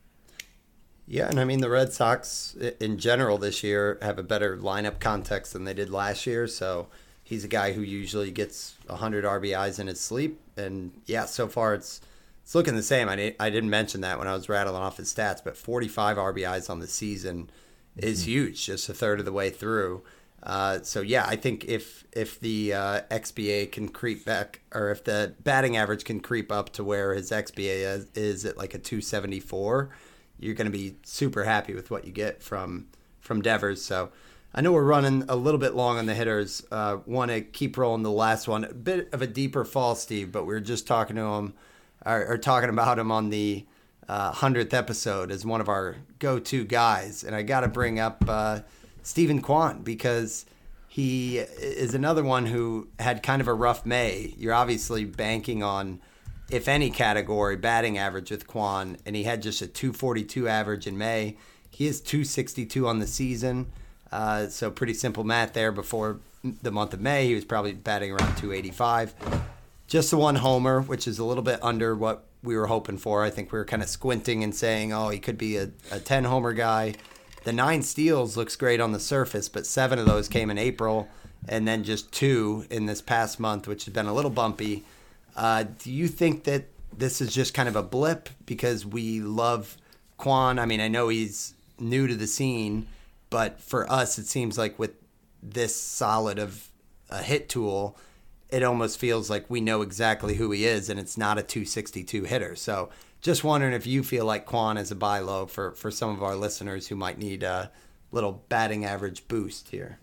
Yeah, and I mean, the Red Sox in general this year have a better lineup context than they did last year. So he's a guy who usually gets one hundred R B Is in his sleep. And yeah, so far it's it's looking the same. I, didn't, I didn't mention that when I was rattling off his stats, but forty-five R B Is on the season is mm-hmm. huge, just a third of the way through. Uh, so yeah, I think if if the uh, X B A can creep back, or if the batting average can creep up to where his X B A is, is at like a two seventy-four, you're going to be super happy with what you get from from Devers. So I know we're running a little bit long on the hitters. Uh, Want to keep rolling the last one. A bit of a deeper fall, Steve, but we were just talking to him, or, or talking about him on the uh, hundredth episode as one of our go-to guys. And I got to bring up uh, Steven Kwan, because he is another one who had kind of a rough May. You're obviously banking on, if any category, batting average with Kwan, and he had just a two forty-two average in May. He is two sixty-two on the season, uh, so pretty simple math there. Before the month of May, he was probably batting around two eighty-five. Just the one homer, which is a little bit under what we were hoping for. I think we were kind of squinting and saying, oh, he could be a, a ten-homer guy. The nine steals looks great on the surface, but seven of those came in April, and then just two in this past month, which has been a little bumpy. Uh, do you think that this is just kind of a blip because we love Kwan? I mean, I know he's new to the scene, but for us, it seems like with this solid of a hit tool, it almost feels like we know exactly who he is, and it's not a two sixty-two hitter. So just wondering if you feel like Kwan is a buy low for, for some of our listeners who might need a little batting average boost here.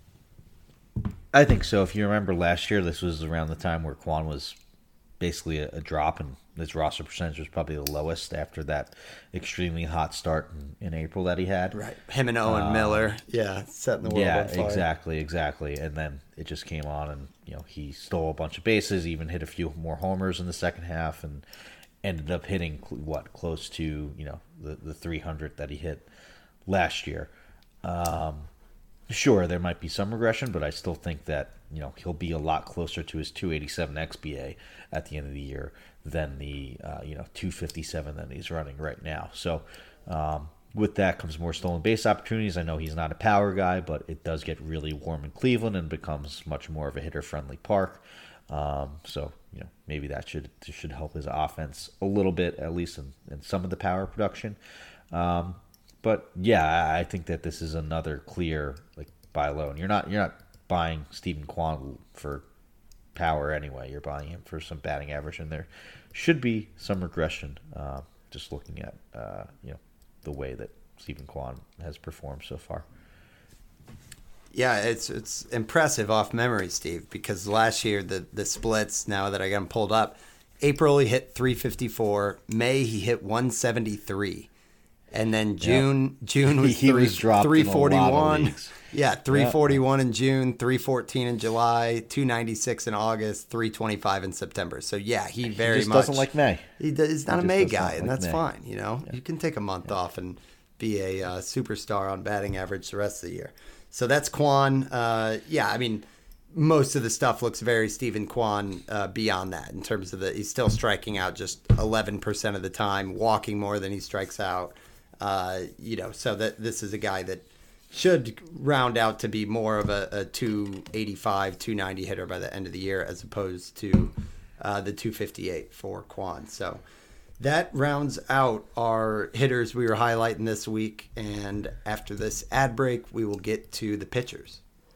I think so. If you remember last year, this was around the time where Kwan was basically a, a drop, and his roster percentage was probably the lowest after that extremely hot start in, in April that he had. Right. Him and Owen um, Miller. Yeah. Setting the world yeah, on fire. exactly, exactly. And then it just came on, and, you know, he stole a bunch of bases, even hit a few more homers in the second half, and ended up hitting what, close to, you know, the, the three hundred that he hit last year. Um, sure, there might be some regression, but I still think that, you know, he'll be a lot closer to his two eighty-seven X B A at the end of the year than the, uh, you know, two fifty-seven that he's running right now. So, um, with that comes more stolen base opportunities. I know he's not a power guy, but it does get really warm in Cleveland and becomes much more of a hitter-friendly park. Um, so, you know, maybe that should should help his offense a little bit, at least in, in some of the power production. Um, but yeah, I think that this is another clear like buy low. And you're not you're not buying Stephen Kwan for power anyway. You're buying him for some batting average, and there should be some regression. Uh, just looking at uh, you know. the way that Stephen Kwan has performed so far. Yeah, it's it's impressive off memory, Steve, because last year the, the splits, now that I got them pulled up, April he hit three fifty-four, May he hit one seventy-three, and then June yep. June was, he three, was dropped three forty-one. In a lot of leagues. Yeah, three forty-one yep. in June, three fourteen in July, two ninety-six in August, three twenty-five in September. So yeah, he very he just much doesn't like May. He does, he's not he a May guy, like and that's May. fine. You know, yeah. you can take a month yeah. off and be a uh, superstar on batting average the rest of the year. So that's Kwan. Uh, yeah, I mean, most of the stuff looks very Stephen Kwan uh, beyond that in terms of the he's still striking out just eleven percent of the time, walking more than he strikes out. Uh, you know, so that this is a guy that should round out to be more of a, a two eighty-five, two ninety hitter by the end of the year as opposed to uh, the two fifty-eight for Kwan. So that rounds out our hitters we were highlighting this week. And after this ad break, we will get to the pitchers.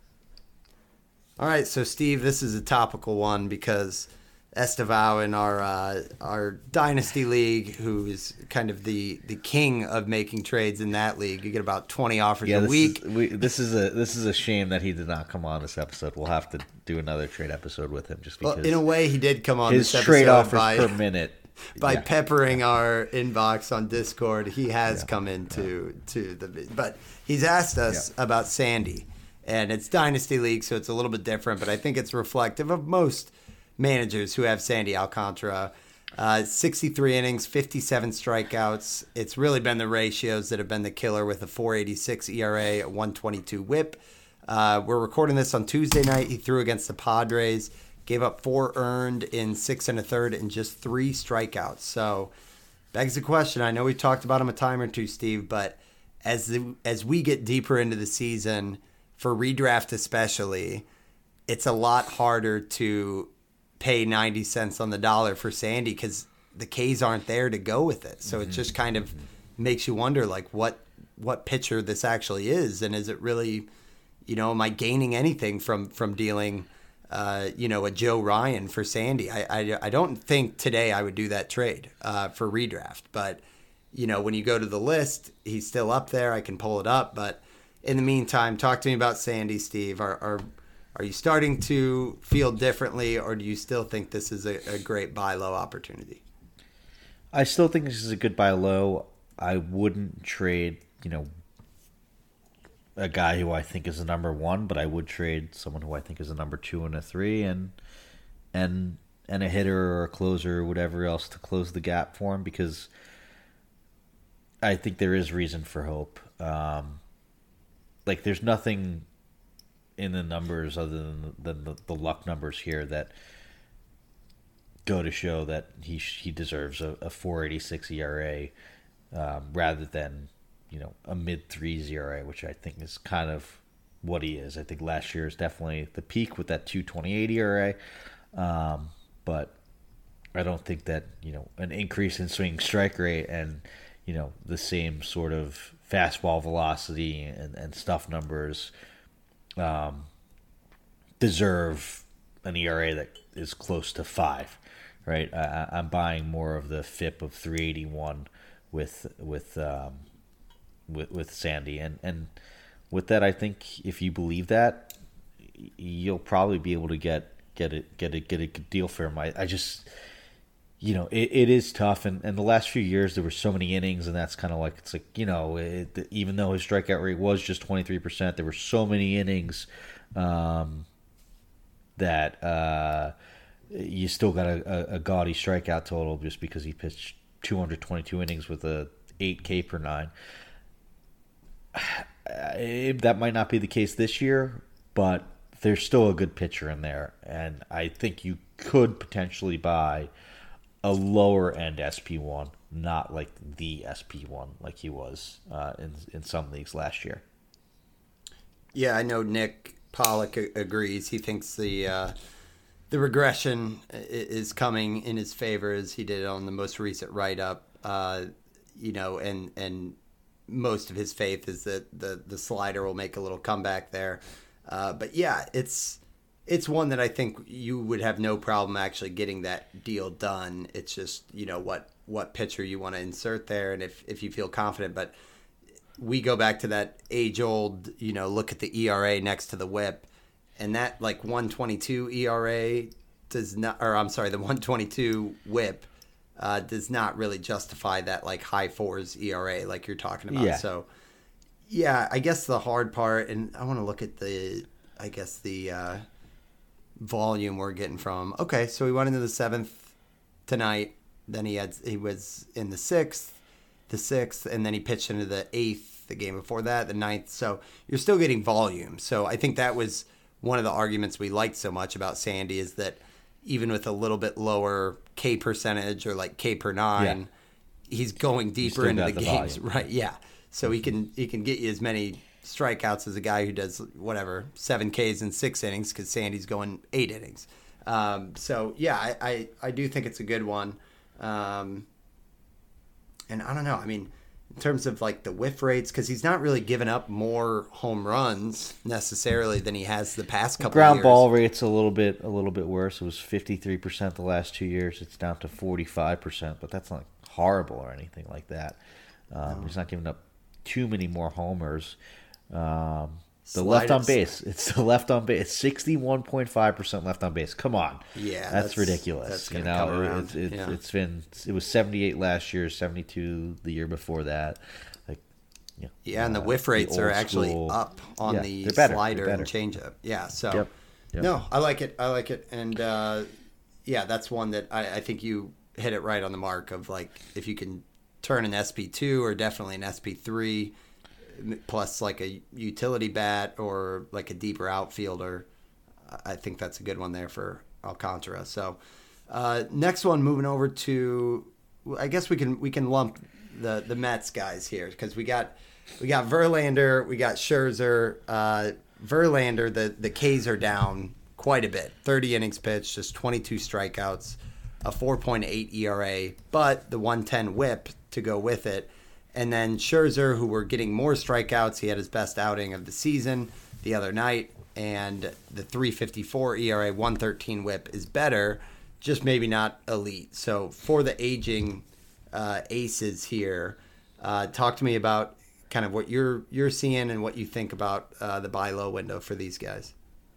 All right, so Steve, this is a topical one because Estevao in our uh, our dynasty league, who is kind of the, the king of making trades in that league. You get about twenty offers yeah, a this week. Is, we, this is a this is a shame that he did not come on this episode. We'll have to do another trade episode with him just because. Well, in a way, he did come on his this trade episode offers by, per minute. by yeah. peppering our inbox on Discord. He has yeah. come into yeah. to the but he's asked us yeah. about Sandy, and it's dynasty league, so it's a little bit different. But I think it's reflective of most managers who have Sandy Alcantara. Uh, sixty-three innings, fifty-seven strikeouts. It's really been the ratios that have been the killer with a four eighty-six E R A, a one twenty-two whip. Uh, we're recording this on Tuesday night. He threw against the Padres, gave up four earned in six and a third and just three strikeouts. So begs the question. I know we talked about him a time or two, Steve, but as the, as we get deeper into the season, for redraft especially, it's a lot harder to pay ninety cents on the dollar for Sandy because the K's aren't there to go with it. So mm-hmm. it just kind of makes you wonder, like, what what pitcher this actually is, and is it really, you know, am I gaining anything from from dealing, uh, you know, a Joe Ryan for Sandy? I, I I don't think today I would do that trade uh, for redraft, but you know, when you go to the list, he's still up there. I can pull it up, but in the meantime, talk to me about Sandy, Steve. Are are Are you starting to feel differently, or do you still think this is a, a great buy low opportunity? I still think this is a good buy low. I wouldn't trade, you know, a guy who I think is a number one, but I would trade someone who I think is a number two and a three, and and and a hitter or a closer or whatever else to close the gap for him, because I think there is reason for hope. Um, like, there's nothing in the numbers other than the, the, the luck numbers here that go to show that he he deserves a, a four eighty-six E R A um, rather than, you know, a mid threes E R A, which I think is kind of what he is. I think last year is definitely the peak with that two twenty-eight E R A, um, but I don't think that, you know, an increase in swing strike rate and, you know, the same sort of fastball velocity and, and stuff numbers Um, deserve an E R A that is close to five, right? I, I'm buying more of the F I P of three eighty-one with with um, with with Sandy, and and with that, I think if you believe that, you'll probably be able to get get it get a get a good deal for him. I, I just, you know, it, it is tough, and, and the last few years there were so many innings, and that's kind of like, it's like, you know, it, even though his strikeout rate was just twenty-three percent, there were so many innings um, that uh, you still got a, a, a gaudy strikeout total just because he pitched two hundred twenty-two innings with a eight K per nine. That might not be the case this year, but there's still a good pitcher in there, and I think you could potentially buy a lower end S P one not like the S P one like he was uh, in in some leagues last year. Yeah, I know Nick Pollock a- agrees. He thinks the uh, the regression i- is coming in his favor, as he did on the most recent write up. Uh, you know, and and most of his faith is that the the slider will make a little comeback there. Uh, but yeah, it's it's one that I think you would have no problem actually getting that deal done. It's just, you know, what what pitcher you want to insert there, and if if you feel confident. But we go back to that age old, you know, look at the E R A next to the whip, and that like one twenty-two E R A does not, or I'm sorry, the one twenty-two whip uh, does not really justify that like high fours E R A like you're talking about. Yeah. So yeah, I guess the hard part, and I want to look at the, I guess the uh, volume we're getting from. Okay, so he went into the seventh tonight. Then he had he was in the sixth, the sixth, and then he pitched into the eighth the game before that, the ninth. So you're still getting volume. So I think that was one of the arguments we liked so much about Sandy, is that even with a little bit lower K percentage or like K per nine, yeah. he's going deeper still into the, got the games, volume. right? Yeah. So he can he can get you as many strikeouts as a guy who does whatever seven Ks in six innings, because Sandy's going eight innings. Um, so yeah, I, I I do think it's a good one. Um, and I don't know. I mean, in terms of like the whiff rates, because he's not really given up more home runs necessarily than he has the past couple Ground of years. ball rate's a little bit a little bit worse. It was fifty-three percent the last two years. It's down to forty-five percent, but that's not horrible or anything like that. Um, no. He's not giving up too many more homers. Um, the Slide left on it. base, it's the left on base, sixty-one point five percent left on base. Come on, Yeah, that's, that's- ridiculous. that's you gonna come know, around. it's it, Yeah. it's been it was seventy-eight last year, seventy-two the year before that. Like, you know, Yeah, and the uh, whiff rates the are old actually school- up on Yeah, the they're better, slider they're and better. changeup. Yeah, so Yep, yep. no, I like it. I like it, and uh, yeah, that's one that I, I think you hit it right on the mark of, like, if you can turn an S P two or definitely an S P three plus like a utility bat or like a deeper outfielder, I think that's a good one there for Alcantara. So uh, next one, moving over to, I guess we can we can lump the the Mets guys here, because we got we got Verlander, we got Scherzer. Uh, Verlander, the the K's are down quite a bit. thirty innings pitched, just twenty-two strikeouts, a four point eight E R A, but the one ten whip to go with it. And then Scherzer, who were getting more strikeouts, he had his best outing of the season the other night, and the three fifty-four E R A, one thirteen whip is better, just maybe not elite. So for the aging uh, aces here, uh, talk to me about kind of what you're you're seeing and what you think about uh, the buy low window for these guys.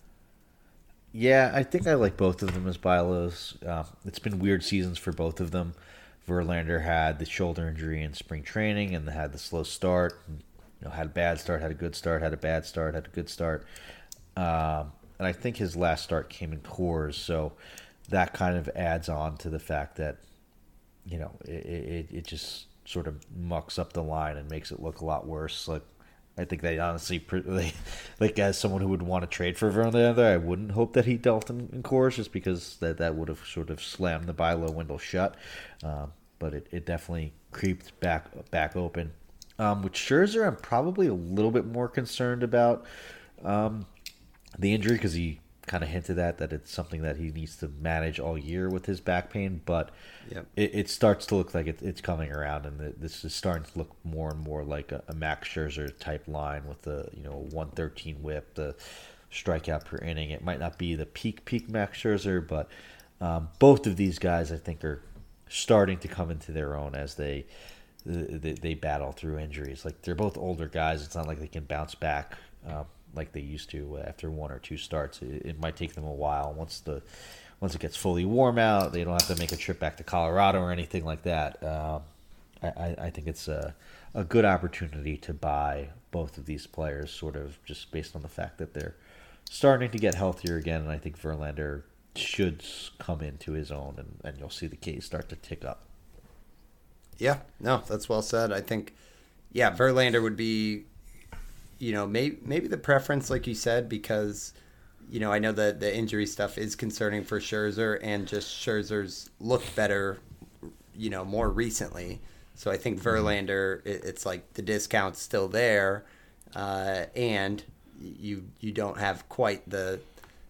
Yeah, I think I like both of them as buy lows. Uh, it's been weird seasons for both of them. Verlander had the shoulder injury in spring training and had the slow start. And, you know, had a bad start, had a good start, had a bad start, had a good start. Um, and I think his last start came in Coors, so that kind of adds on to the fact that, you know, it, it, it just sort of mucks up the line and makes it look a lot worse. Like, I think they honestly, like, as someone who would want to trade for Verlander, I wouldn't hope that he dealt in, in Coors, just because that, that would have sort of slammed the buy low window shut. Um, but it, it definitely creeped back back open. Um, with Scherzer, I'm probably a little bit more concerned about um, the injury, because he kind of hinted at that it's something that he needs to manage all year with his back pain. But Yep. it, it starts to look like it, it's coming around, and it, this is starting to look more and more like a, a Max Scherzer type line with the, you know, one thirteen whip, the strikeout per inning. It might not be the peak peak Max Scherzer, but um, both of these guys I think are starting to come into their own as they, they they battle through injuries. Like, they're both older guys. It's not like they can bounce back um, like they used to after one or two starts. It, it might take them a while. Once the once it gets fully warm out, they don't have to make a trip back to Colorado or anything like that. Um, I, I think it's a a good opportunity to buy both of these players, sort of just based on the fact that they're starting to get healthier again. And I think Verlander should come into his own, and, and you'll see the K's start to tick up. Yeah, no, that's well said. I think, yeah, Verlander would be, you know, maybe maybe the preference, like you said, because, you know, I know that the injury stuff is concerning for Scherzer, and just Scherzer's looked better, you know, more recently. So I think Verlander, it, it's like the discount's still there, uh, and you you don't have quite the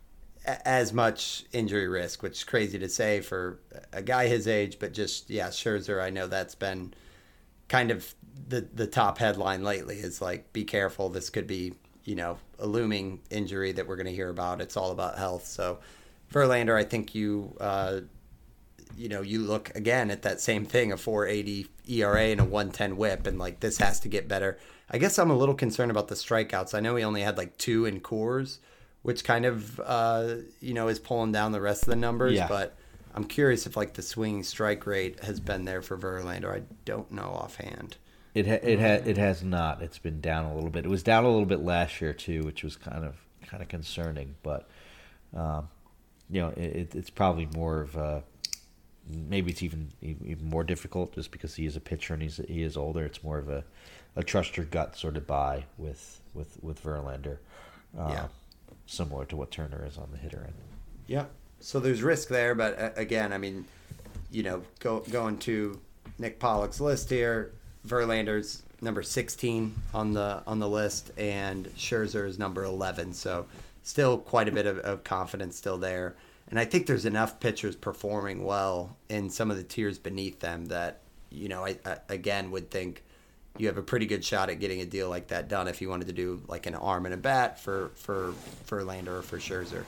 as much injury risk, which is crazy to say for a guy his age, but just, yeah, Scherzer, I know that's been kind of the, the top headline lately is like, be careful. This could be, you know, a looming injury that we're going to hear about. It's all about health. So Verlander, I think you, uh, you know, you look again at that same thing, a four eighty E R A and a one ten whip, and like, this has to get better. I guess I'm a little concerned about the strikeouts. I know he only had like two in Coors, which kind of, uh, you know, is pulling down the rest of the numbers. Yeah. But I'm curious if, like, the swinging strike rate has been there for Verlander. I don't know offhand. It ha- it ha- it has not. It's been down a little bit. It was down a little bit last year too, which was kind of kind of concerning. But um, you know, it, it's probably more of a, maybe it's even even more difficult just because he is a pitcher and he's he is older. It's more of a, a trust your gut sort of buy with with with Verlander. Uh, yeah. Similar to what Turner is on the hitter end. Yeah. So there's risk there, but uh, again, I mean, you know, go, going to Nick Pollock's list here, Verlander's number sixteen on the on the list, and Scherzer is number eleven. So still quite a bit of, of confidence still there. And I think there's enough pitchers performing well in some of the tiers beneath them that, you know, I, I again would think you have a pretty good shot at getting a deal like that done if you wanted to do like an arm and a bat for for Verlander or for Scherzer.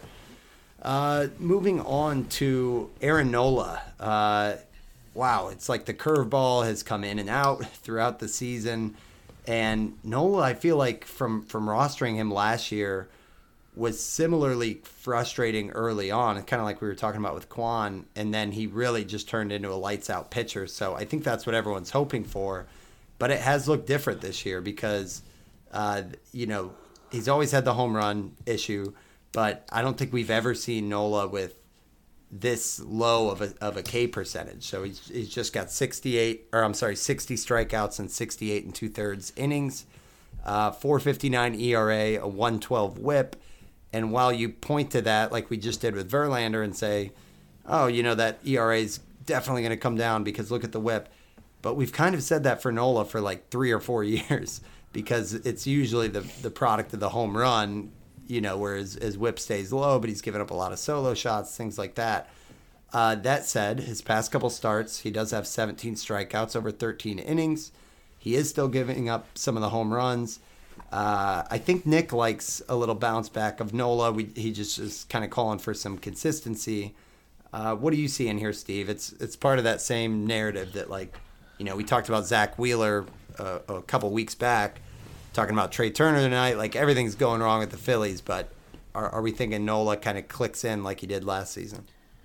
Uh, moving on to Aaron Nola. Uh, wow, it's like the curveball has come in and out throughout the season. And Nola, I feel like from, from rostering him last year, was similarly frustrating early on, kind of like we were talking about with Kwan, and then he really just turned into a lights-out pitcher. So I think that's what everyone's hoping for. But it has looked different this year because, uh, you know, he's always had the home run issue, but I don't think we've ever seen Nola with this low of a of a K percentage. So he's he's just got sixty-eight, or I'm sorry, sixty strikeouts and sixty-eight and two thirds innings, uh, four fifty-nine E R A, a one twelve whip. And while you point to that, like we just did with Verlander, and say, oh, you know, that E R A is definitely going to come down because look at the whip. But we've kind of said that for Nola for like three or four years because it's usually the the product of the home run, you know, where his, his whip stays low, but he's given up a lot of solo shots, things like that. Uh, that said, his past couple starts, he does have seventeen strikeouts over thirteen innings. He is still giving up some of the home runs. Uh, I think Nick likes a little bounce back of Nola. We, he just is kind of calling for some consistency. Uh, what do you see in here, Steve? It's it's part of that same narrative that, like, you know, we talked about Zach Wheeler uh, a couple weeks back, talking about Trey Turner tonight. Like, everything's going wrong with the Phillies, but are, are we thinking Nola kind of clicks in like he did last season?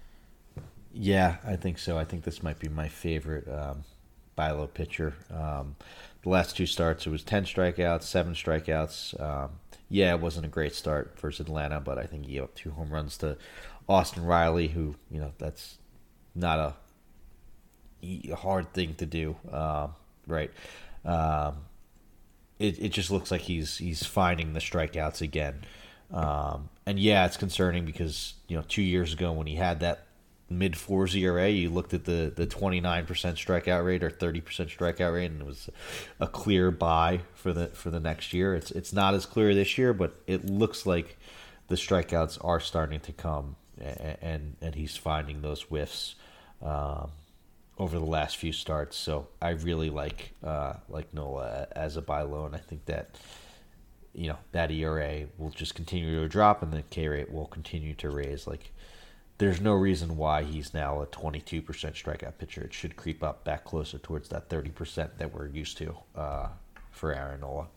Yeah, I think so. I think this might be my favorite um, buy low pitcher. Um, the last two starts, it was ten strikeouts, seven strikeouts. Um, yeah, it wasn't a great start versus Atlanta, but I think he gave up two home runs to Austin Riley, who, you know, that's not a a hard thing to do, uh, right? Um, it it just looks like he's he's finding the strikeouts again, um, and yeah, it's concerning because, you know, two years ago when he had that mid fours E R A, you looked at the the twenty-nine percent strikeout rate or thirty percent strikeout rate, and it was a clear buy for the for the next year. It's it's not as clear this year, but it looks like the strikeouts are starting to come, and and, and he's finding those whiffs Um, over the last few starts. So I really like uh, like Nola as a buy low, and I think that, you know, that E R A will just continue to drop and the K rate will continue to raise. Like, there's no reason why he's now a twenty-two percent strikeout pitcher. It should creep up back closer towards that thirty percent that we're used to uh, for Aaron Nola.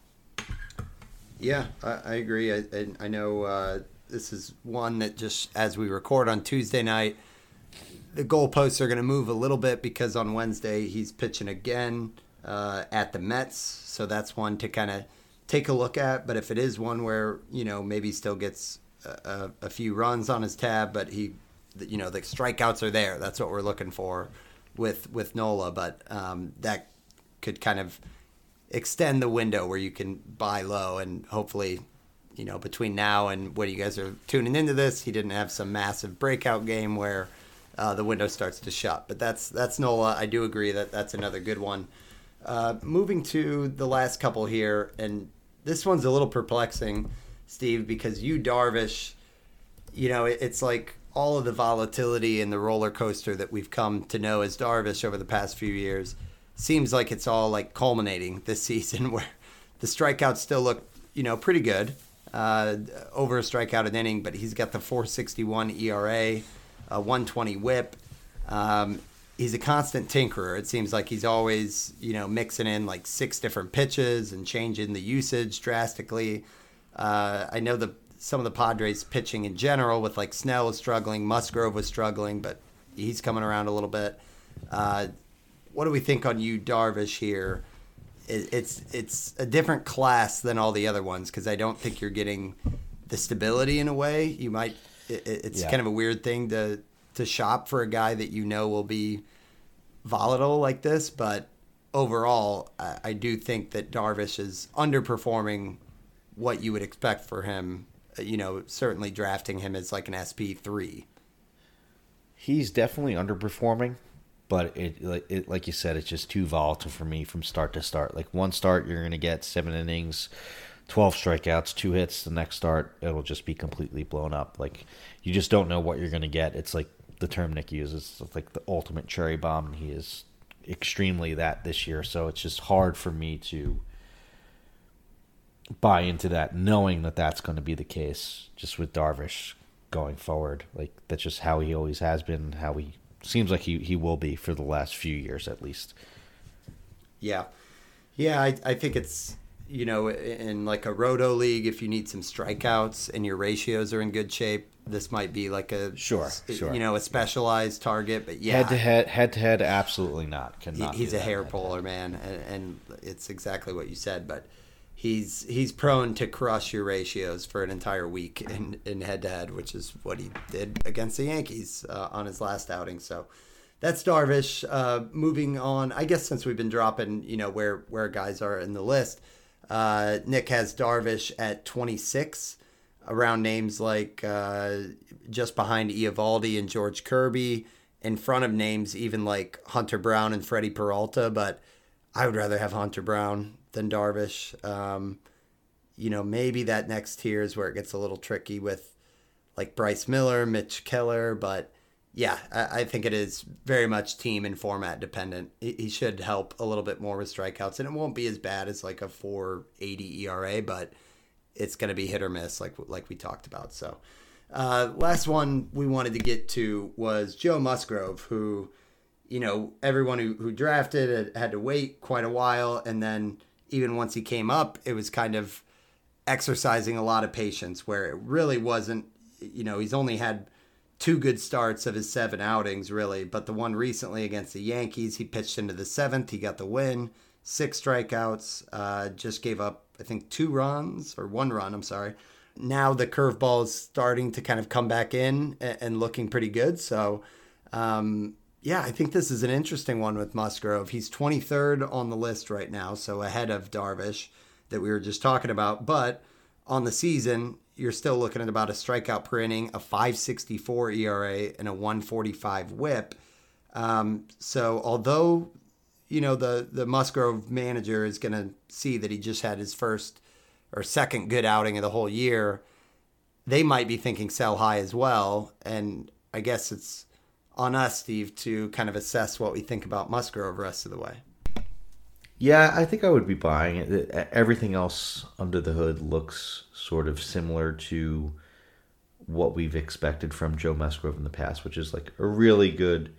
Yeah, I, I agree. I, I, I know uh, this is one that just, as we record on Tuesday night, the goalposts are going to move a little bit because on Wednesday he's pitching again uh, at the Mets. So that's one to kind of take a look at. But if it is one where, you know, maybe he still gets a, a few runs on his tab, but he, you know, the strikeouts are there. That's what we're looking for with, with Nola. But um, that could kind of extend the window where you can buy low, and hopefully, you know, between now and when you guys are tuning into this, he didn't have some massive breakout game where uh, the window starts to shut. But that's that's Nola. I do agree that that's another good one. Uh, moving to the last couple here, and this one's a little perplexing, Steve, because you, Darvish, you know, it, it's like all of the volatility and the roller coaster that we've come to know as Darvish over the past few years seems like it's all like culminating this season, where the strikeouts still look, you know, pretty good, uh, over a strikeout an inning, but he's got the four sixty-one E R A, a one twenty whip. Um, he's a constant tinkerer. It seems like he's always, you know, mixing in like six different pitches and changing the usage drastically. Uh, I know the some of the Padres pitching in general, with like Snell was struggling, Musgrove was struggling, but he's coming around a little bit. Uh, what do we think on you, Darvish, here? It, it's it's a different class than all the other ones, because I don't think you're getting the stability in a way. You might. It, it's yeah. kind of a weird thing to to shop for a guy that you know will be volatile like this, but overall, I, I do think that Darvish is underperforming what you would expect for him. You know, certainly drafting him as like an S P three. He's definitely underperforming, but it, it like you said, it's just too volatile for me from start to start. Like one start, you're going to get seven innings, twelve strikeouts, two hits. The next start, it'll just be completely blown up. Like you just don't know what you're going to get. It's like the term Nick uses, it's like the ultimate cherry bomb, and he is extremely that this year. So it's just hard for me to buy into that, knowing that that's going to be the case just with Darvish going forward. Like that's just how he always has been, how he seems like he, he will be for the last few years at least. Yeah. Yeah, I, I think it's, you know, in like a roto league, if you need some strikeouts and your ratios are in good shape, this might be like a sure, sure. you know, a specialized target. But yeah, head to head, head to head, absolutely not. Cannot. He, he's a hair puller, man, and, and it's exactly what you said. But he's he's prone to crush your ratios for an entire week in in head to head, which is what he did against the Yankees uh, on his last outing. So that's Darvish. Uh, moving on, I guess since we've been dropping, you know, where where guys are in the list. Uh, Nick has Darvish at twenty-six, around names like uh, just behind Eovaldi and George Kirby, in front of names even like Hunter Brown and Freddie Peralta. But I would rather have Hunter Brown than Darvish. Um, you know, maybe that next tier is where it gets a little tricky with like Bryce Miller, Mitch Keller, but yeah, I, I think it is very much team and format dependent. He, he should help a little bit more with strikeouts, and it won't be as bad as like a four eighty E R A, but it's going to be hit or miss, like like we talked about. So, uh, last one we wanted to get to was Joe Musgrove, who, you know, everyone who, who drafted had, had to wait quite a while, and then even once he came up, it was kind of exercising a lot of patience, where it really wasn't, you know, he's only had two good starts of his seven outings, really. But the one recently against the Yankees, he pitched into the seventh. He got the win, six strikeouts, uh, just gave up, I think, two runs, or one run, I'm sorry. Now the curveball is starting to kind of come back in and, and looking pretty good. So, um, yeah, I think this is an interesting one with Musgrove. He's twenty-third on the list right now, so ahead of Darvish that we were just talking about. But on the season, you're still looking at about a strikeout per inning, a five sixty-four E R A, and a one forty-five whip. Um, so although, you know, the, the Musgrove manager is going to see that he just had his first or second good outing of the whole year, they might be thinking sell high as well. And I guess it's on us, Steve, to kind of assess what we think about Musgrove the rest of the way. Yeah, I think I would be buying it. Everything else under the hood looks sort of similar to what we've expected from Joe Musgrove in the past, which is like a really good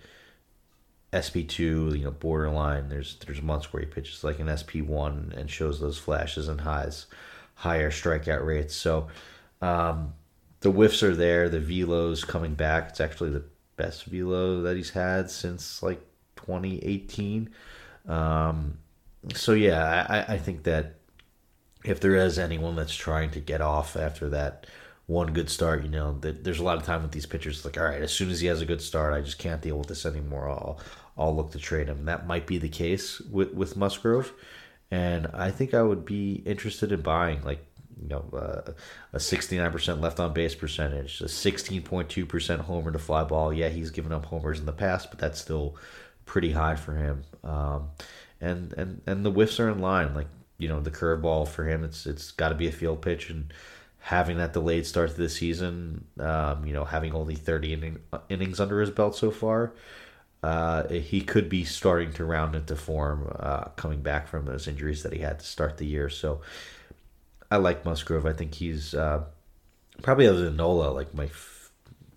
S P two, you know, borderline. There's there's months where he pitches like an S P one and shows those flashes and highs, higher strikeout rates. So um, the whiffs are there. The velo's coming back. It's actually the best velo that he's had since like twenty eighteen. Um, so yeah, I, I think that if there is anyone that's trying to get off after that one good start, you know, that there's a lot of time with these pitchers. It's like, all right, as soon as he has a good start, I just can't deal with this anymore. I'll I'll look to trade him. That might be the case with with Musgrove, and I think I would be interested in buying. Like, you know, uh, a sixty-nine percent left on base percentage, a sixteen point two percent homer to fly ball. Yeah, he's given up homers in the past, but that's still pretty high for him. Um, and, and, and the whiffs are in line. Like, you know, the curveball for him, it's it's got to be a field pitch. And having that delayed start to the season, um, you know, having only thirty inning, innings under his belt so far, uh, he could be starting to round into form uh, coming back from those injuries that he had to start the year. So I like Musgrove. I think he's uh, probably, other than Nola, like my f-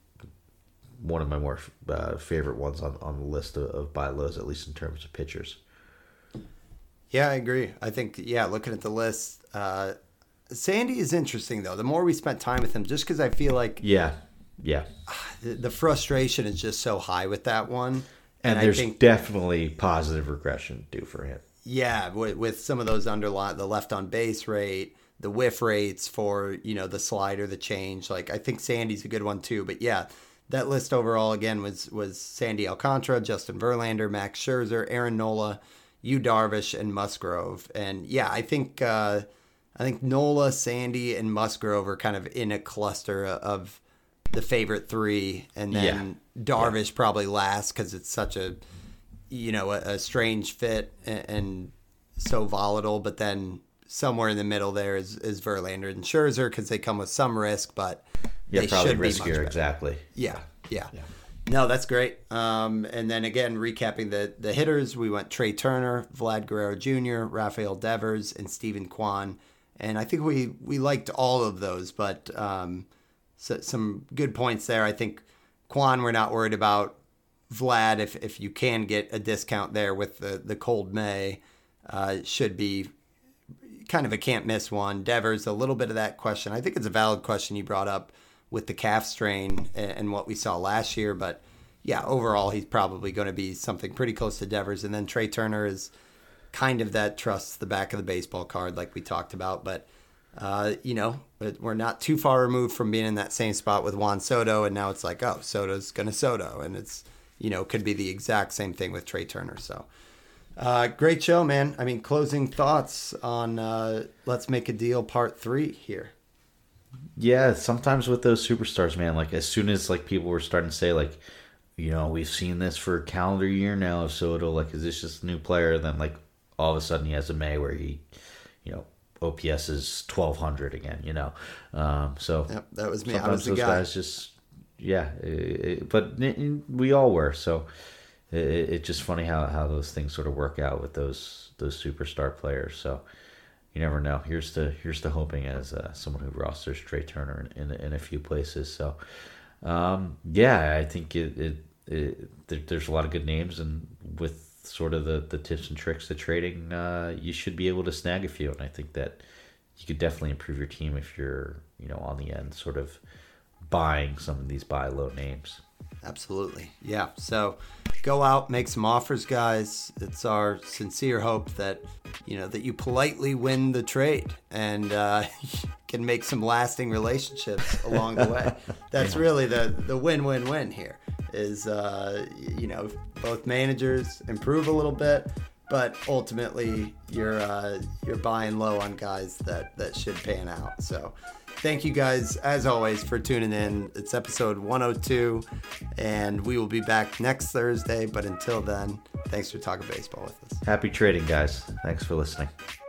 one of my more uh, favorite ones on, on the list of, of buy lows, at least in terms of pitchers. Yeah, I agree. I think, yeah, looking at the list, uh, Sandy is interesting, though. The more we spent time with him, just because I feel like Yeah, yeah. the, the frustration is just so high with that one. And, And there's I think, definitely positive regression due for him. yeah, with, with some of those underlying, the left on base rate, the whiff rates for, you know, the slider, the change. Like, I think Sandy's a good one, too. But, yeah, that list overall, again, was, was Sandy Alcantara, Justin Verlander, Max Scherzer, Aaron Nola, Yu Darvish, and Musgrove. And, yeah, I think uh, I think Nola, Sandy, and Musgrove are kind of in a cluster of the favorite three. And then yeah. Darvish yeah. probably last because it's such a, you know, a, a strange fit and, and so volatile. But then somewhere in the middle there is, is Verlander and Scherzer because they come with some risk, but yeah, they probably should be much riskier, better. exactly. Yeah, yeah. yeah. No, that's great. Um, and then again, recapping the, the hitters, we went Trey Turner, Vlad Guerrero Junior, Rafael Devers, and Stephen Kwan. And I think we, we liked all of those, but um, so, some good points there. I think Kwan we're not worried about. Vlad, if if you can get a discount there with the, the cold May, uh, should be kind of a can't miss one. Devers, a little bit of that question. I think it's a valid question you brought up with the calf strain and what we saw last year. But yeah, overall, he's probably going to be something pretty close to Devers. And then Trey Turner is kind of that trusts the back of the baseball card like we talked about. But, uh, you know, we're not too far removed from being in that same spot with Juan Soto. And now it's like, oh, Soto's going to Soto. And it's, you know, could be the exact same thing with Trey Turner. So uh, great show, man. I mean, closing thoughts on uh, Let's Make a Deal Part three here. Yeah, sometimes with those superstars, man, like as soon as like people were starting to say like, you know, we've seen this for a calendar year now of Soto, like, is this just a new player? Then like all of a sudden he has a May where he, you know, O P S is twelve hundred again, you know. Um, so yep, that was me. Sometimes I was the those guy. guys just, yeah, it, it, but it, we all were. So it, it's just funny how, how those things sort of work out with those those superstar players. So you never know. Here's to here's to hoping as uh, someone who rosters Trey Turner in in, in a few places. So um, yeah, I think it, it, it there, there's a lot of good names, and with sort of the, the tips and tricks to trading, uh, you should be able to snag a few. And I think that you could definitely improve your team if you're, you know, on the end sort of buying some of these buy low names. Absolutely. Yeah. So go out, make some offers, guys. It's our sincere hope that, you know, that you politely win the trade and uh, can make some lasting relationships along the way. That's really the, the win-win-win here is, uh, you know, both managers improve a little bit, but ultimately you're uh, you're buying low on guys that, that should pan out. So thank you guys, as always, for tuning in. It's episode one oh two, and we will be back next Thursday. But until then, thanks for talking baseball with us. Happy trading, guys. Thanks for listening.